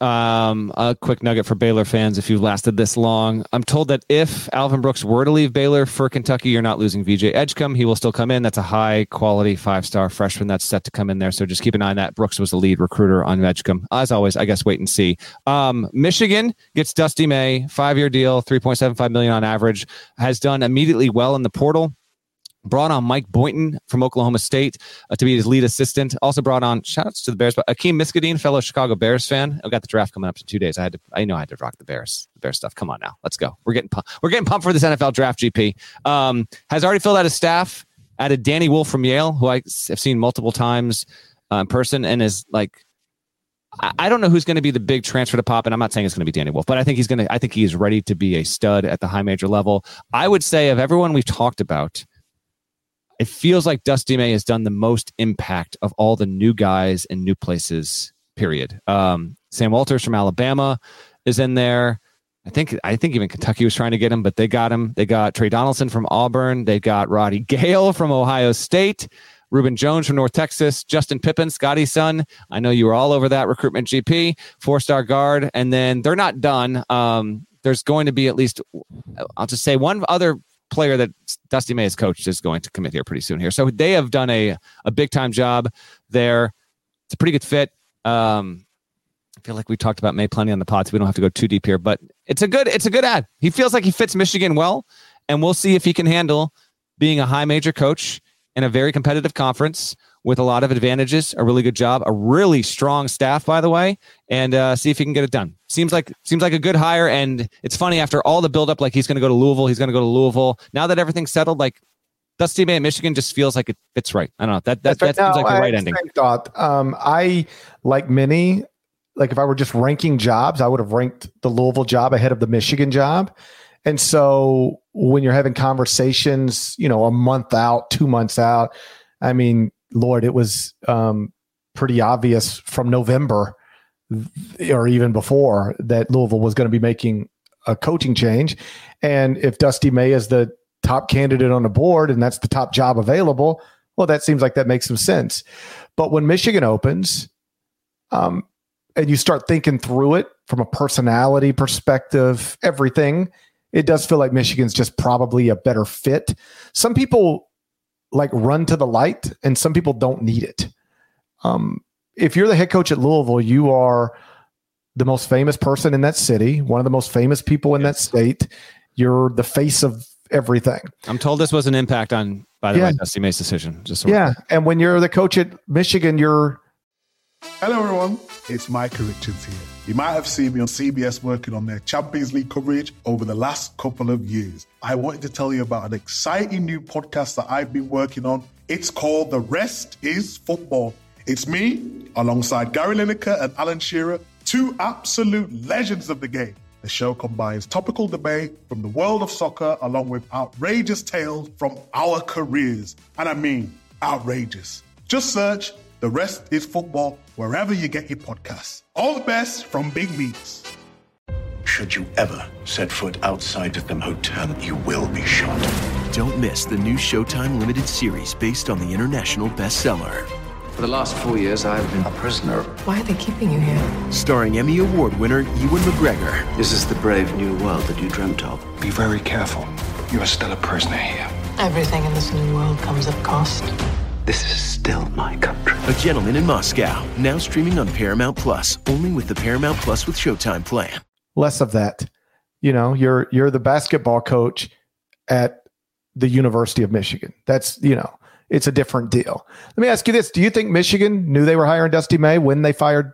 a quick nugget for Baylor fans, if you've lasted this long. I'm told that if Alvin Brooks were to leave Baylor for Kentucky, you're not losing VJ Edgecombe. He will still come in. That's a high-quality 5-star freshman that's set to come in there, so just keep an eye on that. Brooks was the lead recruiter on Edgecombe. As always, I guess wait and see. Michigan gets Dusty May, 5-year deal, $3.75 million on average, has done immediately well in the portal. Brought on Mike Boynton from Oklahoma State to be his lead assistant. Also brought on, shout-outs to the Bears, but Akeem Miskadeen, fellow Chicago Bears fan. I've got the draft coming up in 2 days. I had to rock the Bears stuff. Come on now. Let's go. We're getting pumped for this NFL draft, GP. Has already filled out his staff. Added Danny Wolf from Yale, who I have seen multiple times in person, and is like, I don't know who's going to be the big transfer to pop, and I'm not saying it's going to be Danny Wolf, but I think he is ready to be a stud at the high major level. I would say of everyone we've talked about, it feels like Dusty May has done the most impact of all the new guys in new places, period. Sam Walters from Alabama is in there. I think even Kentucky was trying to get him, but they got him. They got Trey Donaldson from Auburn. They got Roddy Gale from Ohio State. Reuben Jones from North Texas. Justin Pippen, Scotty's son. I know you were all over that recruitment GP. 4-star guard. And then they're not done. There's going to be at least, I'll just say, one other player that Dusty May has coached is going to commit here pretty soon here. So they have done a big-time job there. It's a pretty good fit. I feel like we talked about May plenty on the pod, so we don't have to go too deep here, but it's a good ad. He feels like he fits Michigan well, and we'll see if he can handle being a high major coach in a very competitive conference with a lot of advantages, a really good job, a really strong staff, by the way, and see if he can get it done. Seems like a good hire, and it's funny, after all the buildup, like he's going to go to Louisville. Now that everything's settled, like Dusty May in Michigan just feels like it fits right. I don't know. That seems like the right ending. Thought. I, like many, like if I were just ranking jobs, I would have ranked the Louisville job ahead of the Michigan job. And so when you're having conversations, a month out, 2 months out, I mean, Lord, it was pretty obvious from November or even before that Louisville was going to be making a coaching change. And if Dusty May is the top candidate on the board and that's the top job available, well, that seems like that makes some sense. But when Michigan opens, and you start thinking through it from a personality perspective, everything, it does feel like Michigan's just probably a better fit. Some people like run to the light and some people don't need it. If you're the head coach at Louisville, you are the most famous person in that city, one of the most famous people in that state. You're the face of everything. I'm told this was an impact on, by the way, Dusty May's decision. And when you're the coach at Michigan, you're... Hello, everyone. It's Micah Richards here. You might have seen me on CBS working on their Champions League coverage over the last couple of years. I wanted to tell you about an exciting new podcast that I've been working on. It's called The Rest is Football. It's me, alongside Gary Lineker and Alan Shearer, two absolute legends of the game. The show combines topical debate from the world of soccer along with outrageous tales from our careers. And I mean outrageous. Just search The Rest is Football wherever you get your podcasts. All the best from Big Meats. Should you ever set foot outside of them hotel, you will be shot. Don't miss the new Showtime limited series based on the international bestseller. For the last 4 years, I've been a prisoner. Why are they keeping you here? Starring Emmy Award winner Ewan McGregor. This is the brave new world that you dreamt of. Be very careful. You are still a prisoner here. Everything in this new world comes at cost. This is still my country. A Gentleman in Moscow, now streaming on Paramount Plus, only with the Paramount Plus with Showtime plan. Less of that. You're the basketball coach at the University of Michigan. That's, it's a different deal. Let me ask you this. Do you think Michigan knew they were hiring Dusty May when they fired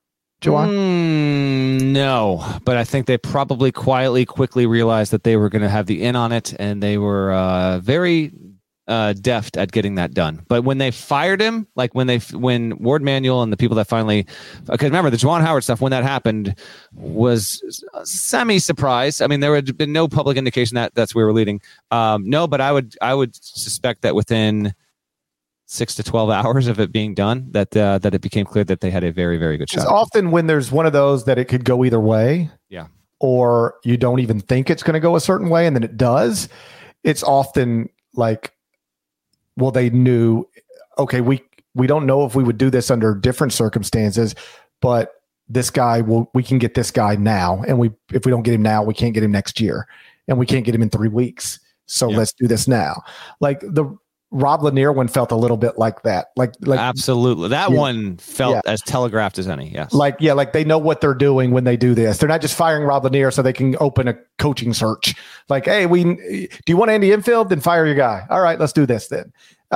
Juwan? No, but I think they probably quickly realized that they were going to have the in on it, and they were very deft at getting that done. But when they fired him, like when Ward Manuel and the people that finally, because remember the Juwan Howard stuff, when that happened was semi-surprised. I mean, there had been no public indication that that's where we're leading. No, but I would suspect that within 6 to 12 hours of it being done, that it became clear that they had a very, very good shot. It's often when there's one of those that it could go either way. Yeah. Or you don't even think it's going to go a certain way, and then it does. It's often like, well, they knew, okay, we don't know if we would do this under different circumstances, but this guy we can get this guy now. And if we don't get him now, we can't get him next year, and we can't get him in 3 weeks. So let's do this now. Like the Rob Lanier one felt a little bit like that. Like absolutely. That one felt as telegraphed as any. Yes. Like they know what they're doing when they do this. They're not just firing Rob Lanier so they can open a coaching search. Like, hey, do you want Andy Enfield? Then fire your guy. All right, let's do this then.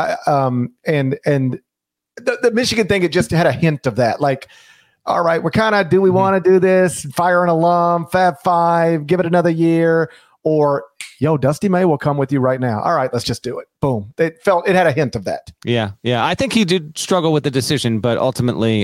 And the Michigan thing, it just had a hint of that. Like, all right, we're kind of, do we want to do this? Fire an alum, Fab Five, give it another year. or, yo, Dusty May will come with you right now. All right, let's just do it. Boom. It had a hint of that. Yeah. I think he did struggle with the decision, but ultimately,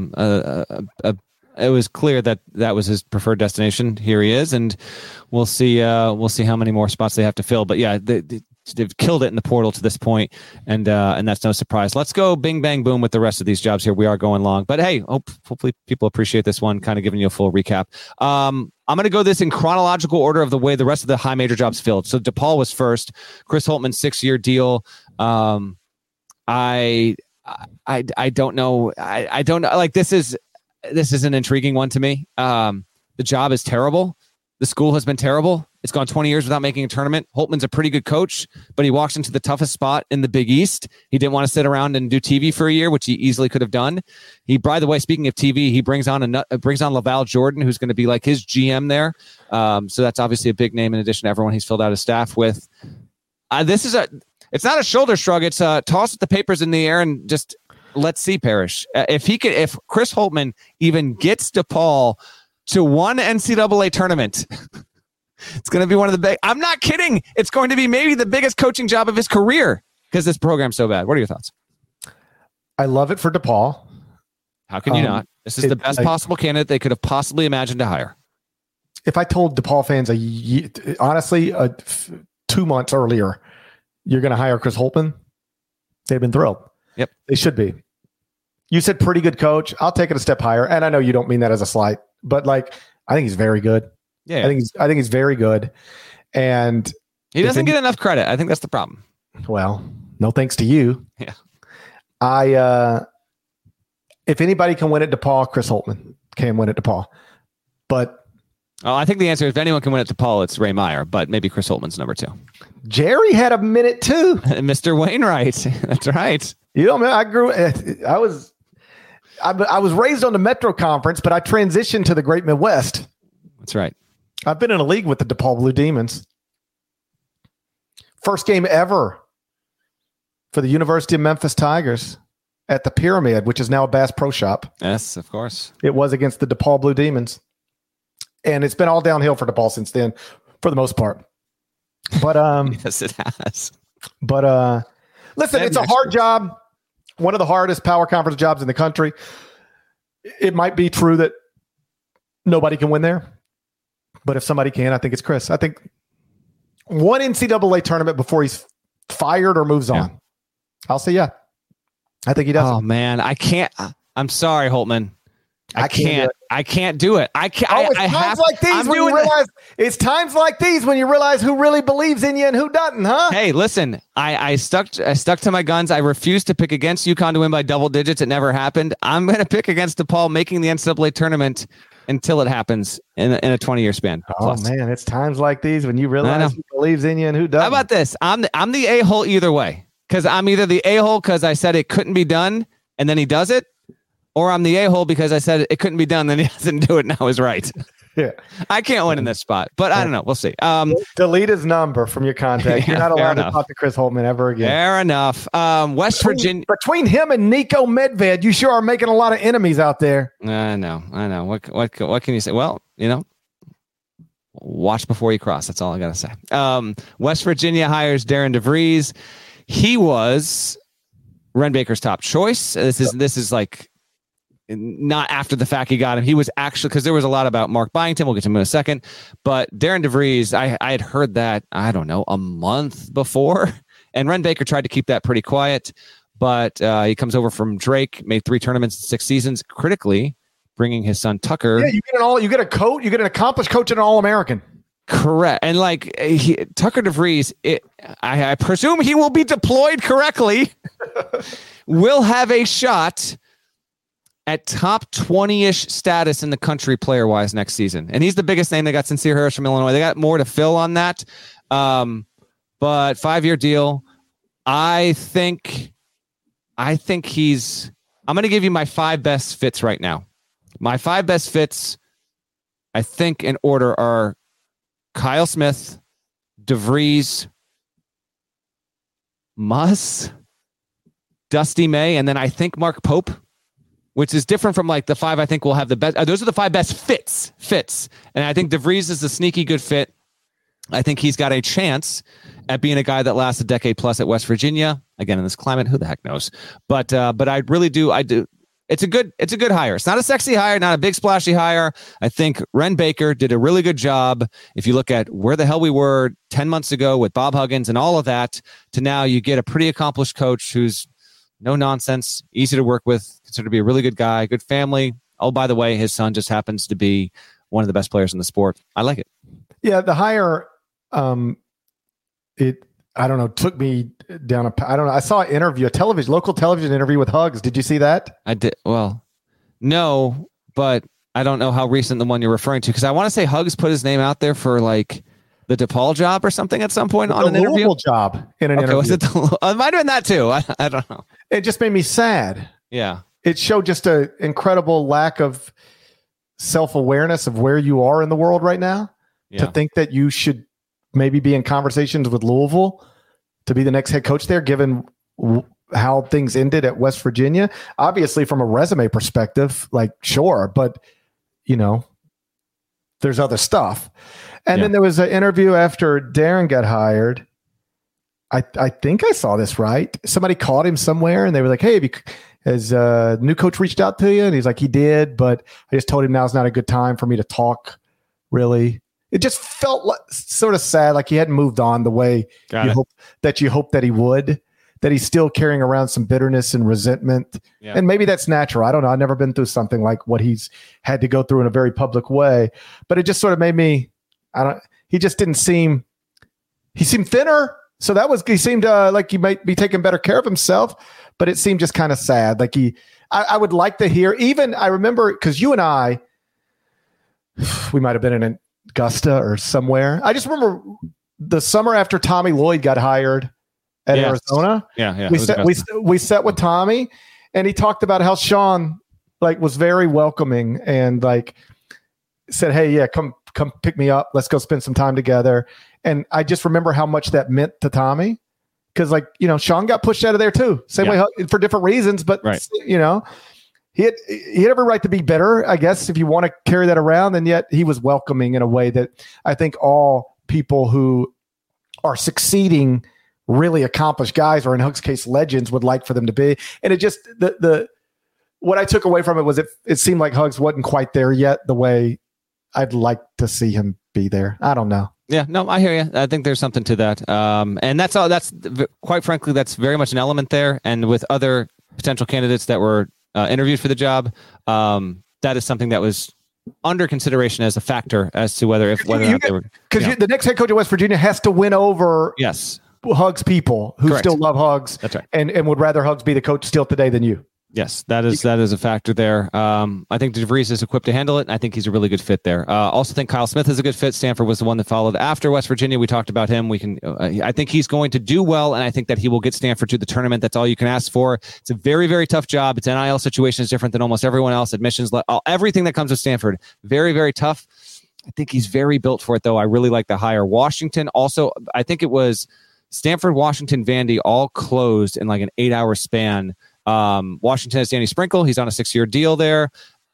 it was clear that was his preferred destination. Here he is, and we'll see how many more spots they have to fill. But yeah, they've killed it in the portal to this point, and that's no surprise. Let's go bing bang boom with the rest of these jobs here. We are going long, but hey, hopefully people appreciate this one. Kind of giving you a full recap. I'm going to go this in chronological order of the way the rest of the high major jobs filled. So DePaul was first. Chris Holtman 6-year deal. I don't know. I don't know. Like this is an intriguing one to me. The job is terrible. The school has been terrible. It's gone 20 years without making a tournament. Holtman's a pretty good coach, but he walks into the toughest spot in the Big East. He didn't want to sit around and do TV for a year, which he easily could have done. By the way, speaking of TV, he brings on LaVall Jordan, who's going to be like his GM there. So that's obviously a big name in addition to everyone he's filled out his staff with. It's not a shoulder shrug. It's toss the papers in the air and just let's see, Parrish. If Chris Holtman even gets DePaul to one NCAA tournament, it's going to be one of the big. I'm not kidding. It's going to be maybe the biggest coaching job of his career because this program's so bad. What are your thoughts? I love it for DePaul. How can you not? This is the best possible candidate they could have possibly imagined to hire. If I told DePaul fans honestly 2 months earlier, you're going to hire Chris Holtman, they've been thrilled. Yep, they should be. You said pretty good coach. I'll take it a step higher, and I know you don't mean that as a slight, but like I think he's very good. Yeah, I think he's very good, and he doesn't get enough credit. I think that's the problem. Well, no thanks to you. Yeah, if anybody can win at DePaul, Chris Holtman can win at DePaul. But I think the answer, if anyone can win at DePaul, it's Ray Meyer, but maybe Chris Holtman's number 2. Jerry had a minute too. Mr. Wainwright. That's right. You know, man, I was raised on the Metro Conference, but I transitioned to the Great Midwest. That's right. I've been in a league with the DePaul Blue Demons. First game ever for the University of Memphis Tigers at the Pyramid, which is now a Bass Pro Shop. Yes, of course. It was against the DePaul Blue Demons. And it's been all downhill for DePaul since then, for the most part. But yes, it has. But listen, it's a hard job. One of the hardest power conference jobs in the country. It might be true that nobody can win there. But if somebody can, I think it's Chris. I think one NCAA tournament before he's fired or moves on. I'll say, yeah. I think he does. Oh, man. I can't. I'm sorry, Holtman. I can't do it. I can't. It's times like these when you realize who really believes in you and who doesn't, huh? Hey, listen, I stuck to my guns. I refused to pick against UConn to win by double digits. It never happened. I'm going to pick against DePaul making the NCAA tournament until it happens in a 20-year span. Plus. Man, it's times like these when you realize who believes in you and who doesn't. How about this? I'm the a-hole either way, because I'm either the a-hole because I said it couldn't be done and then he does it, or I'm the a-hole because I said it couldn't be done, then he doesn't do it, and I was right. Yeah, I can't win in this spot, but I don't know. We'll see. Delete his number from your contact. You're not allowed to talk to Chris Holtman ever again. Fair enough. West Virginia. Between him and Nico Medved, you sure are making a lot of enemies out there. I know. What can you say? Well, watch before you cross. That's all I got to say. West Virginia hires Darren DeVries. He was Ren Baker's top choice. This is like not after the fact he got him. He was actually, because there was a lot about Mark Byington. We'll get to him in a second. But Darren DeVries, I had heard that, I don't know, a month before. And Ren Baker tried to keep that pretty quiet. But he comes over from Drake, made 3 tournaments in 6 seasons, critically bringing his son Tucker. Yeah, you get an accomplished coach and an All-American. Correct. And Tucker DeVries, I presume he will be deployed correctly, will have a shot at top 20-ish status in the country player-wise next season. And he's the biggest name. They got Sincere Harris from Illinois. They got more to fill on that. But 5-year deal. I think I'm going to give you my 5 best fits right now. My 5 best fits, I think in order, are Kyle Smith, DeVries, Muss, Dusty May, and then I think Mark Pope, which is different from like the 5 I think will have the best. Those are the 5 best fits. And I think DeVries is a sneaky good fit. I think he's got a chance at being a guy that lasts a decade plus at West Virginia. Again, in this climate, who the heck knows? But I really do. I do. It's a good hire. It's not a sexy hire, not a big splashy hire. I think Ren Baker did a really good job. If you look at where the hell we were 10 months ago with Bob Huggins and all of that, to now you get a pretty accomplished coach who's no nonsense, easy to work with, considered to be a really good guy, good family. Oh, by the way, his son just happens to be one of the best players in the sport. I like it. Yeah, the hire, I don't know, took me down I don't know. I saw an interview, local television interview with Huggs. Did you see that? I did. Well, no, but I don't know how recent the one you're referring to, because I want to say Huggs put his name out there for like the DePaul job or something at some point on an interview. Job in an interview. Was it it might have been that too. I don't know. It just made me sad. Yeah. It showed just an incredible lack of self-awareness of where you are in the world right now. Yeah. To think that you should maybe be in conversations with Louisville to be the next head coach there, given how things ended at West Virginia. Obviously, from a resume perspective, like, sure, but, you know, there's other stuff. And then there was an interview after Darren got hired. I think I saw this right. Somebody called him somewhere, and they were like, hey, has new coach reached out to you? And he's like, he did, but I just told him now's not a good time for me to talk, really. It just felt sort of sad, like he hadn't moved on the way you hope that he would, that he's still carrying around some bitterness and resentment. Yeah. And maybe that's natural. I don't know. I've never been through something like what he's had to go through in a very public way. But it just sort of made me, he just didn't seem, he seemed thinner. So he seemed like he might be taking better care of himself, but it seemed just kind of sad. Like I would like to hear, even I remember, because you and I, we might have been in an Augusta or somewhere. I just remember the summer after Tommy Lloyd got hired at Arizona. Yeah. We sat with Tommy, and he talked about how Sean was very welcoming and said, "Hey, yeah, come pick me up. Let's go spend some time together." And I just remember how much that meant to Tommy, because Sean got pushed out of there too, same way for different reasons, but He had every right to be better, I guess, if you want to carry that around. And yet he was welcoming in a way that I think all people who are succeeding, really accomplished guys, or in Huggs' case, legends, would like for them to be. And it just, what I took away from it was it seemed like Huggs wasn't quite there yet the way I'd like to see him be there. I don't know. Yeah, no, I hear you. I think there's something to that. And that's all. That's quite frankly, that's very much an element there. And with other potential candidates that were interviewed for the job, that is something that was under consideration as a factor as to whether or not they were. Because the next head coach of West Virginia has to win over Huggs people who still love Huggs. That's right. And would rather Huggs be the coach still today than you. Yes, that is a factor there. I think DeVries is equipped to handle it. And I think he's a really good fit there. Also think Kyle Smith is a good fit. Stanford was the one that followed after West Virginia. We talked about him. I think he's going to do well, and I think that he will get Stanford to the tournament. That's all you can ask for. It's a very, very tough job. Its NIL situation is different than almost everyone else. Admissions, everything that comes with Stanford, very, very tough. I think he's very built for it, though. I really like the hire. Washington also, I think it was Stanford, Washington, Vandy all closed in like an 8-hour span. Washington has Danny Sprinkle. He's on a 6-year deal there.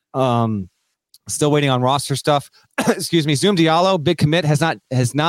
Still waiting on roster stuff. Excuse me. Zoom Diallo, big commit, has not,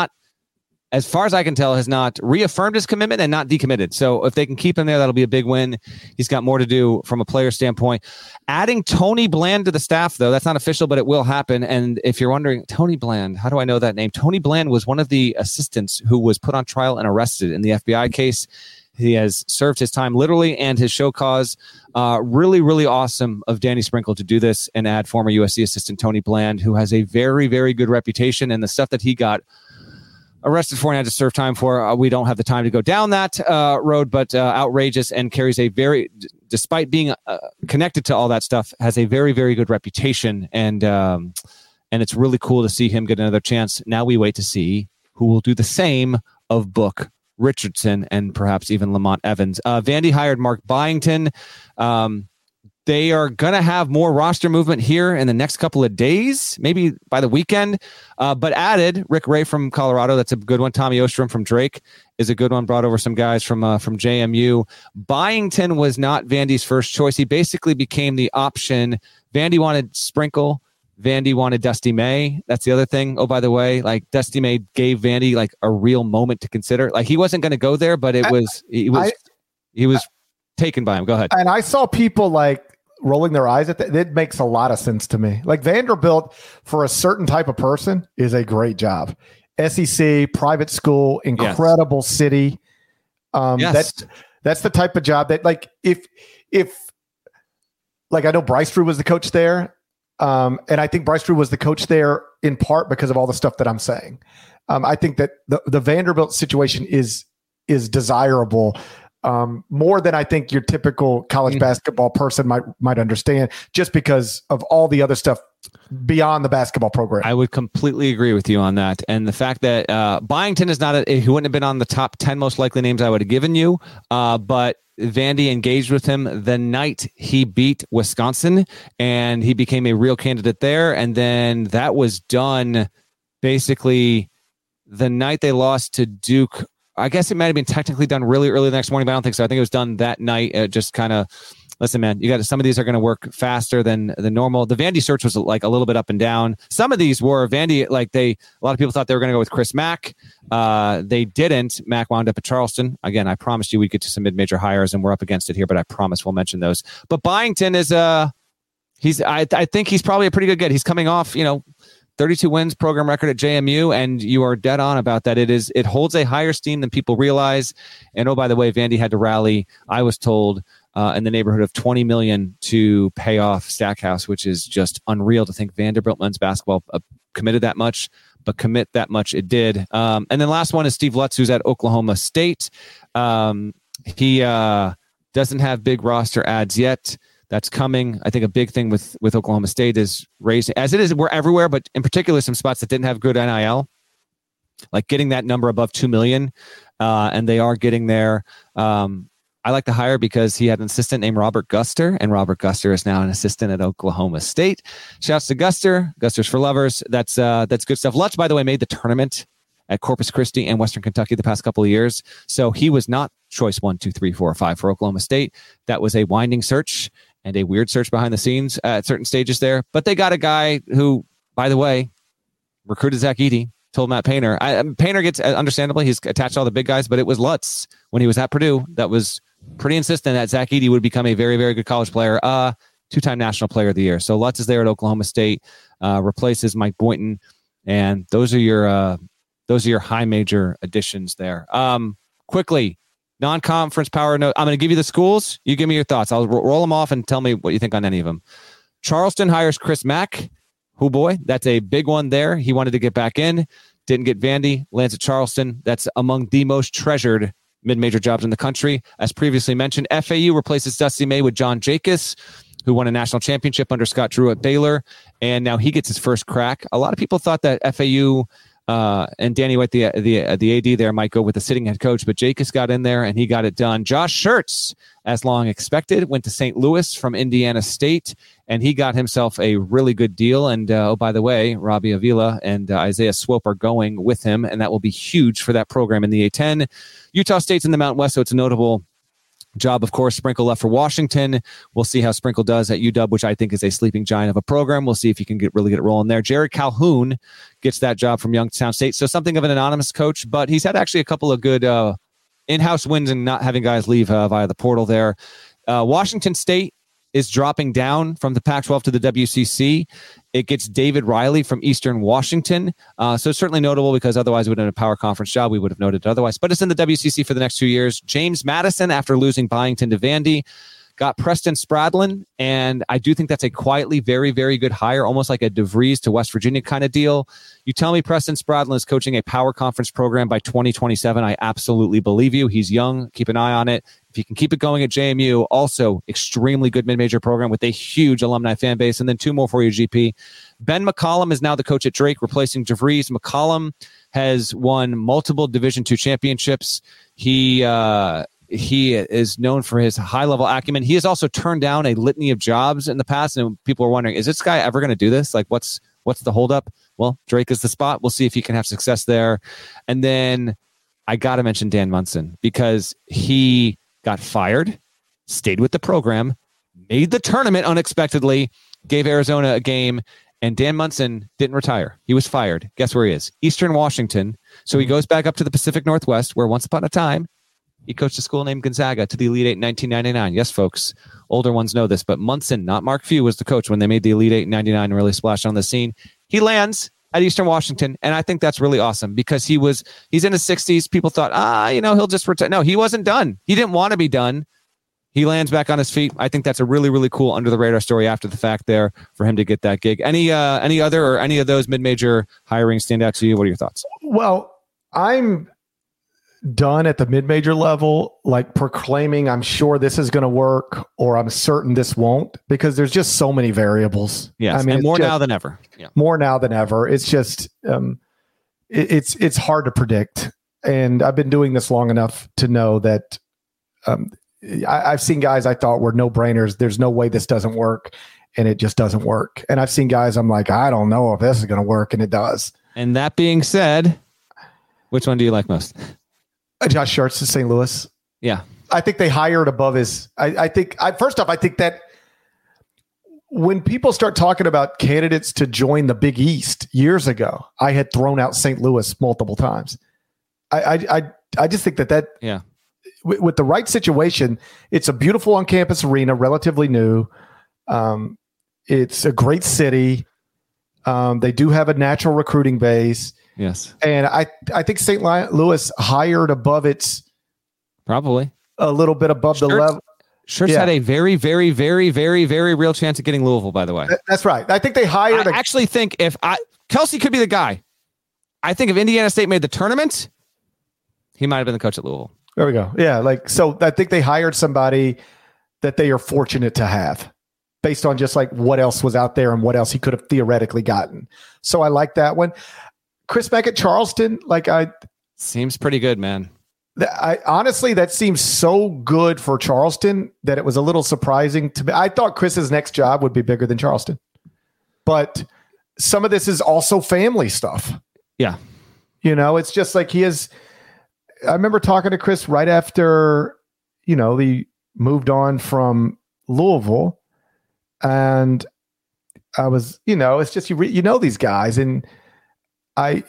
as far as I can tell, has not reaffirmed his commitment and not decommitted. So if they can keep him there, that'll be a big win. He's got more to do from a player standpoint. Adding Tony Bland to the staff, though, that's not official, but it will happen. And if you're wondering, Tony Bland, how do I know that name? Tony Bland was one of the assistants who was put on trial and arrested in the FBI case. He has served his time literally and his show cause. Really, really awesome of Danny Sprinkle to do this and add former USC assistant Tony Bland, who has a very, very good reputation. And the stuff that he got arrested for and had to serve time for, we don't have the time to go down that road, but outrageous, and carries a very, despite being connected to all that stuff, has a very, very good reputation. And it's really cool to see him get another chance. Now we wait to see who will do the same of Book Richardson and perhaps even Lamont Evans. Vandy hired Mark Byington. They are going to have more roster movement here in the next couple of days, maybe by the weekend, but added Rick Ray from Colorado. That's a good one. Tommy Ostrom from Drake is a good one. Brought over some guys from JMU. Byington was not Vandy's first choice. He basically became the option. Vandy wanted Sprinkle. Vandy wanted Dusty May. That's the other thing. Oh, by the way, like Dusty May gave Vandy like a real moment to consider. Like he wasn't going to go there, but he was taken by him. Go ahead. And I saw people like rolling their eyes at that. It makes a lot of sense to me. Like Vanderbilt for a certain type of person is a great job. SEC, private school, incredible city. That's the type of job that like if like I know Bryce Drew was the coach there. And I think Bryce Drew was the coach there in part because of all the stuff that I'm saying. I think that the Vanderbilt situation is desirable more than I think your typical college basketball person might understand, just because of all the other stuff beyond the basketball program. I would completely agree with you on that. And the fact that Byington is not he wouldn't have been on the top 10 most likely names I would have given you, but Vandy engaged with him the night he beat Wisconsin, and he became a real candidate there. And then that was done basically the night they lost to Duke. I guess it might have been technically done really early the next morning, but I don't think so. I think it was done that night. Just kind of, listen, man, some of these are going to work faster than the normal. The Vandy search was like a little bit up and down. Some of these were Vandy, like a lot of people thought they were going to go with Chris Mack. They didn't. Mack wound up at Charleston. Again, I promised you we'd get to some mid-major hires, and we're up against it here, but I promise we'll mention those. But Byington is I think he's probably a pretty good get. He's coming off, 32 wins program record at JMU, and you are dead on about that. It holds a higher steam than people realize. And oh, by the way, Vandy had to rally, I was told, in the neighborhood of $20 million to pay off Stackhouse, which is just unreal to think Vanderbilt men's basketball committed that much, but commit that much it did. And then last one is Steve Lutz, who's at Oklahoma State. He doesn't have big roster ads yet. That's coming. I think a big thing with Oklahoma State is raising, as it is, we're everywhere, but in particular, some spots that didn't have good NIL, like getting that number above 2 million. And they are getting there. I like the hire because he had an assistant named Robert Guster, and Robert Guster is now an assistant at Oklahoma State. Shouts to Guster. Guster's for lovers. That's good stuff. Lutz, by the way, made the tournament at Corpus Christi and Western Kentucky the past couple of years. So he was not choice 1, 2, 3, 4, or 5 for Oklahoma State. That was a winding search and a weird search behind the scenes at certain stages there. But they got a guy who, by the way, recruited Zach Edey, told Matt Painter. Painter gets, understandably, he's attached to all the big guys, but it was Lutz when he was at Purdue that was pretty insistent that Zach Edey would become a very, very good college player, 2-time National Player of the Year. So Lutz is there at Oklahoma State, replaces Mike Boynton, and those are your high major additions there. Quickly, non-conference power note. I'm going to give you the schools. You give me your thoughts. I'll roll them off and tell me what you think on any of them. Charleston hires Chris Mack. Oh boy, that's a big one there. He wanted to get back in, didn't get Vandy, lands at Charleston. That's among the most treasured mid-major jobs in the country. As previously mentioned, FAU replaces Dusty May with John Jacobs, who won a national championship under Scott Drew at Baylor, and now he gets his first crack. A lot of people thought that FAU and Danny White, the AD there, might go with the sitting head coach, but Jacobs got in there and he got it done. Josh Schertz, as long expected, went to St. Louis from Indiana State, and he got himself a really good deal. And oh, by the way, Robbie Avila and Isaiah Swope are going with him, and that will be huge for that program in the A10. Utah State's in the Mountain West, so it's a notable job. Of course, Sprinkle left for Washington. We'll see how Sprinkle does at UW, which I think is a sleeping giant of a program. We'll see if he can really get it rolling there. Jared Calhoun gets that job from Youngstown State. So something of an anonymous coach, but he's had actually a couple of good in-house wins and not having guys leave via the portal there. Washington State is dropping down from the Pac-12 to the WCC. It gets David Riley from Eastern Washington. So it's certainly notable because otherwise it would have been a power conference job. We would have noted it otherwise. But it's in the WCC for the next 2 years. James Madison, after losing Byington to Vandy, got Preston Spradlin, and I do think that's a quietly very, very good hire, almost like a DeVries to West Virginia kind of deal. You tell me Preston Spradlin is coaching a power conference program by 2027, I absolutely believe you. He's young. Keep an eye on it. If you can keep it going at JMU, also extremely good mid-major program with a huge alumni fan base. And then 2 more for you, GP. Ben McCollum is now the coach at Drake, replacing DeVries. McCollum has won multiple Division II championships. He is known for his high-level acumen. He has also turned down a litany of jobs in the past, and people are wondering, is this guy ever going to do this? Like, what's the holdup? Well, Drake is the spot. We'll see if he can have success there. And then I got to mention Dan Munson because he got fired, stayed with the program, made the tournament unexpectedly, gave Arizona a game, And Dan Munson didn't retire. He was fired. Guess where he is? Eastern Washington. So he goes back up to the Pacific Northwest, where once upon a time, he coached a school named Gonzaga to the Elite Eight in 1999. Yes, folks, older ones know this, but Munson, not Mark Few, was the coach when they made the Elite Eight in 99 and really splashed on the scene. He lands at Eastern Washington, and I think that's really awesome because he's in his 60s. People thought, he'll just retire. No, he wasn't done. He didn't want to be done. He lands back on his feet. I think that's a really, really cool under the radar story after the fact there for him to get that gig. Any other or any of those mid-major hirings stand out to you? What are your thoughts? Well, I'm done at the mid-major level, like proclaiming I'm sure this is going to work or I'm certain this won't, because there's just so many variables. Yes, I mean, and more now than ever. Yeah. More now than ever. It's just it's hard to predict. And I've been doing this long enough to know that I've seen guys I thought were no-brainers. There's no way this doesn't work, and it just doesn't work. And I've seen guys I'm like, I don't know if this is going to work, and it does. And that being said, which one do you like most? Josh Schertz to St. Louis. Yeah. I think they hired above his. First off, I think that when people start talking about candidates to join the Big East years ago, I had thrown out St. Louis multiple times. I just think that yeah. With the right situation, it's a beautiful on-campus arena, relatively new. It's a great city. They do have a natural recruiting base. Yes. And I think St. Louis hired above its probably a little bit above the level. Schertz had a very, very, very, very, very real chance of getting Louisville, by the way. That's right. I think they hired. I actually think Kelsey could be the guy. I think if Indiana State made the tournament, he might have been the coach at Louisville. There we go. Yeah. So I think they hired somebody that they are fortunate to have based on just like what else was out there and what else he could have theoretically gotten. So I like that one. Chris Mack at Charleston, seems pretty good, man. Honestly, that seems so good for Charleston that it was a little surprising to me. I thought Chris's next job would be bigger than Charleston, but some of this is also family stuff. Yeah. It's just like I remember talking to Chris right after, he moved on from Louisville, and I was, it's just, these guys, and I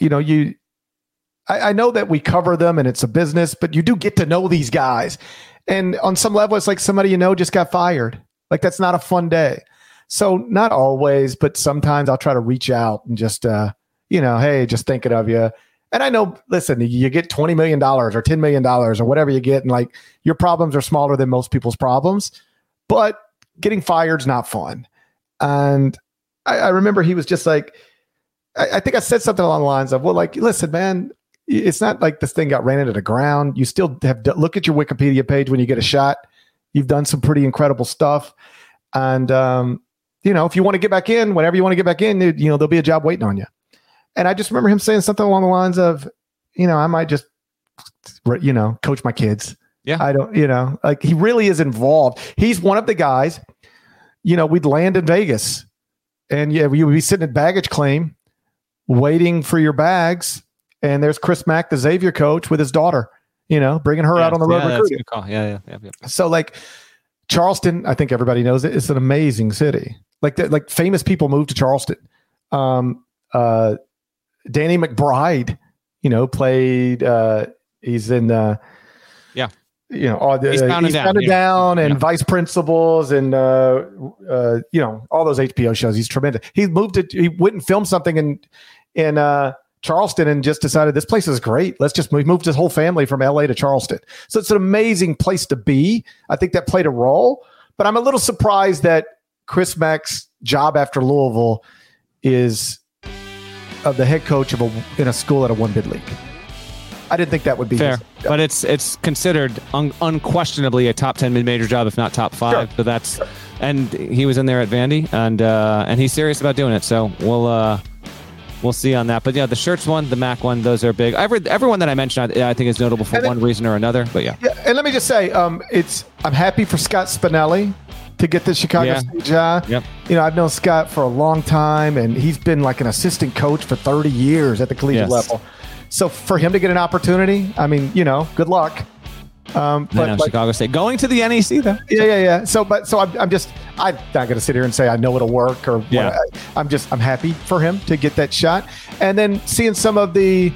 know that we cover them and it's a business, but you do get to know these guys. And on some level, it's like somebody just got fired. Like, that's not a fun day. So not always, but sometimes I'll try to reach out and just, hey, just thinking of you. And I know, listen, you get $20 million or $10 million or whatever you get, and your problems are smaller than most people's problems, but getting fired is not fun. And I remember he was just like, I think I said something along the lines of, listen, man, it's not like this thing got ran into the ground. You still have to look at your Wikipedia page when you get a shot. You've done some pretty incredible stuff. And, if you want to get back in, whenever you want to get back in, there'll be a job waiting on you. And I just remember him saying something along the lines of, I might just, coach my kids. Yeah. I don't, he really is involved. He's one of the guys, we'd land in Vegas and we would be sitting at baggage claim, waiting for your bags, and there's Chris Mack, the Xavier coach, with his daughter, bringing her out on the road recruiting. That's a good call. Yeah. So Charleston, I think everybody knows it. It's an amazing city. Famous people move to Charleston. Danny McBride, played. He's in. Eastbound and Down and Vice Principals and all those HBO shows. He's tremendous. He went and filmed something in Charleston and just decided this place is great. We moved his whole family from LA to Charleston. So it's an amazing place to be. I think that played a role, but I'm a little surprised that Chris Mack's job after Louisville is the head coach in a school at a one bid league. I didn't think that would be fair, but it's considered unquestionably a top 10 mid-major job, if not top 5. Sure. So and he was in there at Vandy, and he's serious about doing it. So we'll see on that. But yeah, the Schertz one, the Mac one, those are big. Everyone that I mentioned, I think is notable for one reason or another. But yeah. And let me just say, I'm happy for Scott Spinelli to get the Chicago State job. Yep. I've known Scott for a long time, and he's been like an assistant coach for 30 years at the collegiate level. So for him to get an opportunity, I mean, good luck. But Chicago State going to the NEC though. Yeah. So I'm not going to sit here and say I know it'll work or I'm happy for him to get that shot. And then seeing some of the,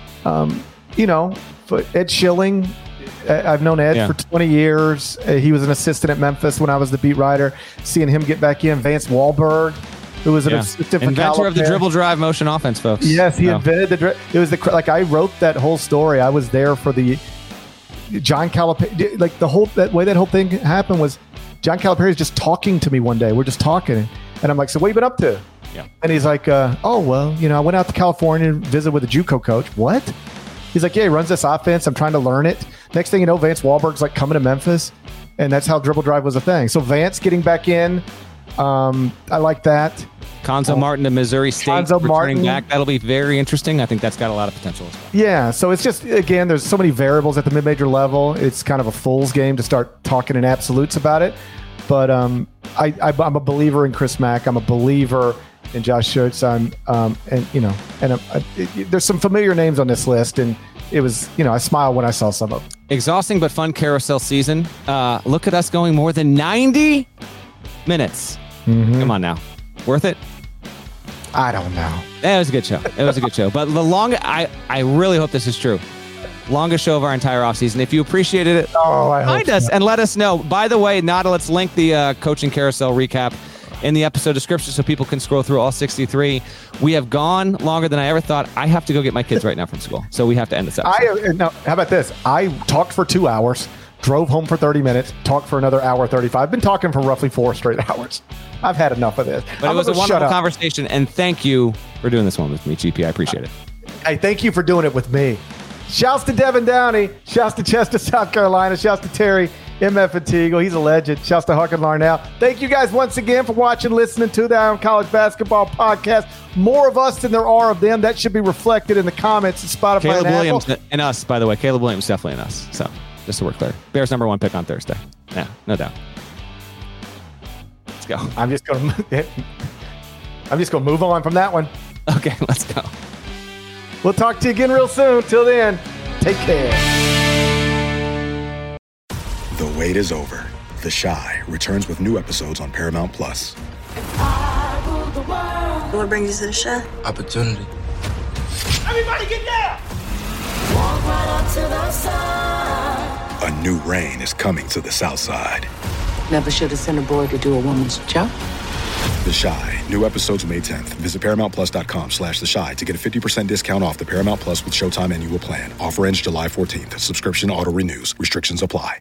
Ed Schilling. I've known Ed for 20 years. He was an assistant at Memphis when I was the beat writer. Seeing him get back in, Vance Wahlberg, who was an assistant inventor of the dribble drive motion offense, folks. Yes, he invented the. It was I wrote that whole story. I was there for the John Calipari. Like that way that whole thing happened was John Calipari was just talking to me one day. We're just talking, and I'm like, "So what have you been up to?" Yeah, and he's like, "Oh well, I went out to California and visited with a JUCO coach." What? He's like, yeah, he runs this offense. I'm trying to learn it. Next thing you know, Vance Wahlberg's like coming to Memphis, and that's how dribble drive was a thing. So Vance getting back in, I like that. Konzo Martin to Missouri State returning back. That'll be very interesting. I think that's got a lot of potential as well. Yeah, so it's just, again, there's so many variables at the mid-major level. It's kind of a fool's game to start talking in absolutes about it. But I'm a believer in Chris Mack. I'm a believer in Josh Schutz. There's some familiar names on this list, and it was, I smiled when I saw some of them. Exhausting but fun carousel season. Look at us going more than 90 minutes. Mm-hmm. Come on now. Worth it? I don't know. It was a good show. But I really hope this is true. Longest show of our entire offseason. If you appreciated it, find us and let us know. By the way, Nada, let's link the coaching carousel recap in the episode description so people can scroll through all 63. We have gone longer than I ever thought. I have to go get my kids right now from school, so we have to end this episode. How about this? I talked for 2 hours, drove home for 30 minutes, talked for another hour 35. I've been talking for roughly 4 straight hours. I've had enough of this. But it was a wonderful conversation, and thank you for doing this one with me, GP. I appreciate it. Hey, thank you for doing it with me. Shouts to Devin Downey. Shouts to Chester, South Carolina. Shouts to Terry, MF and Teagle. He's a legend. Shouts to Huck and Larnell. Thank you guys once again for watching, listening to the Eye on College Basketball Podcast. More of us than there are of them. That should be reflected in the comments at Spotify. Caleb Williams and us, by the way. Caleb Williams definitely in us. So just so we're clear. Bears #1 pick on Thursday. Yeah, no doubt. Let's go. I'm just gonna move on from that one. Okay, let's go. We'll talk to you again real soon. Till then, take care. The wait is over. The Chi returns with new episodes on Paramount Plus. What brings you to the Chi? Opportunity. Everybody get down! Walk right up to the side. A new reign is coming to the South Side. Never should have sent a boy to do a woman's job. The Chi. New episodes May 10th. Visit ParamountPlus.com/The Chi to get a 50% discount off the Paramount Plus with Showtime annual plan. Offer ends July 14th. Subscription auto renews. Restrictions apply.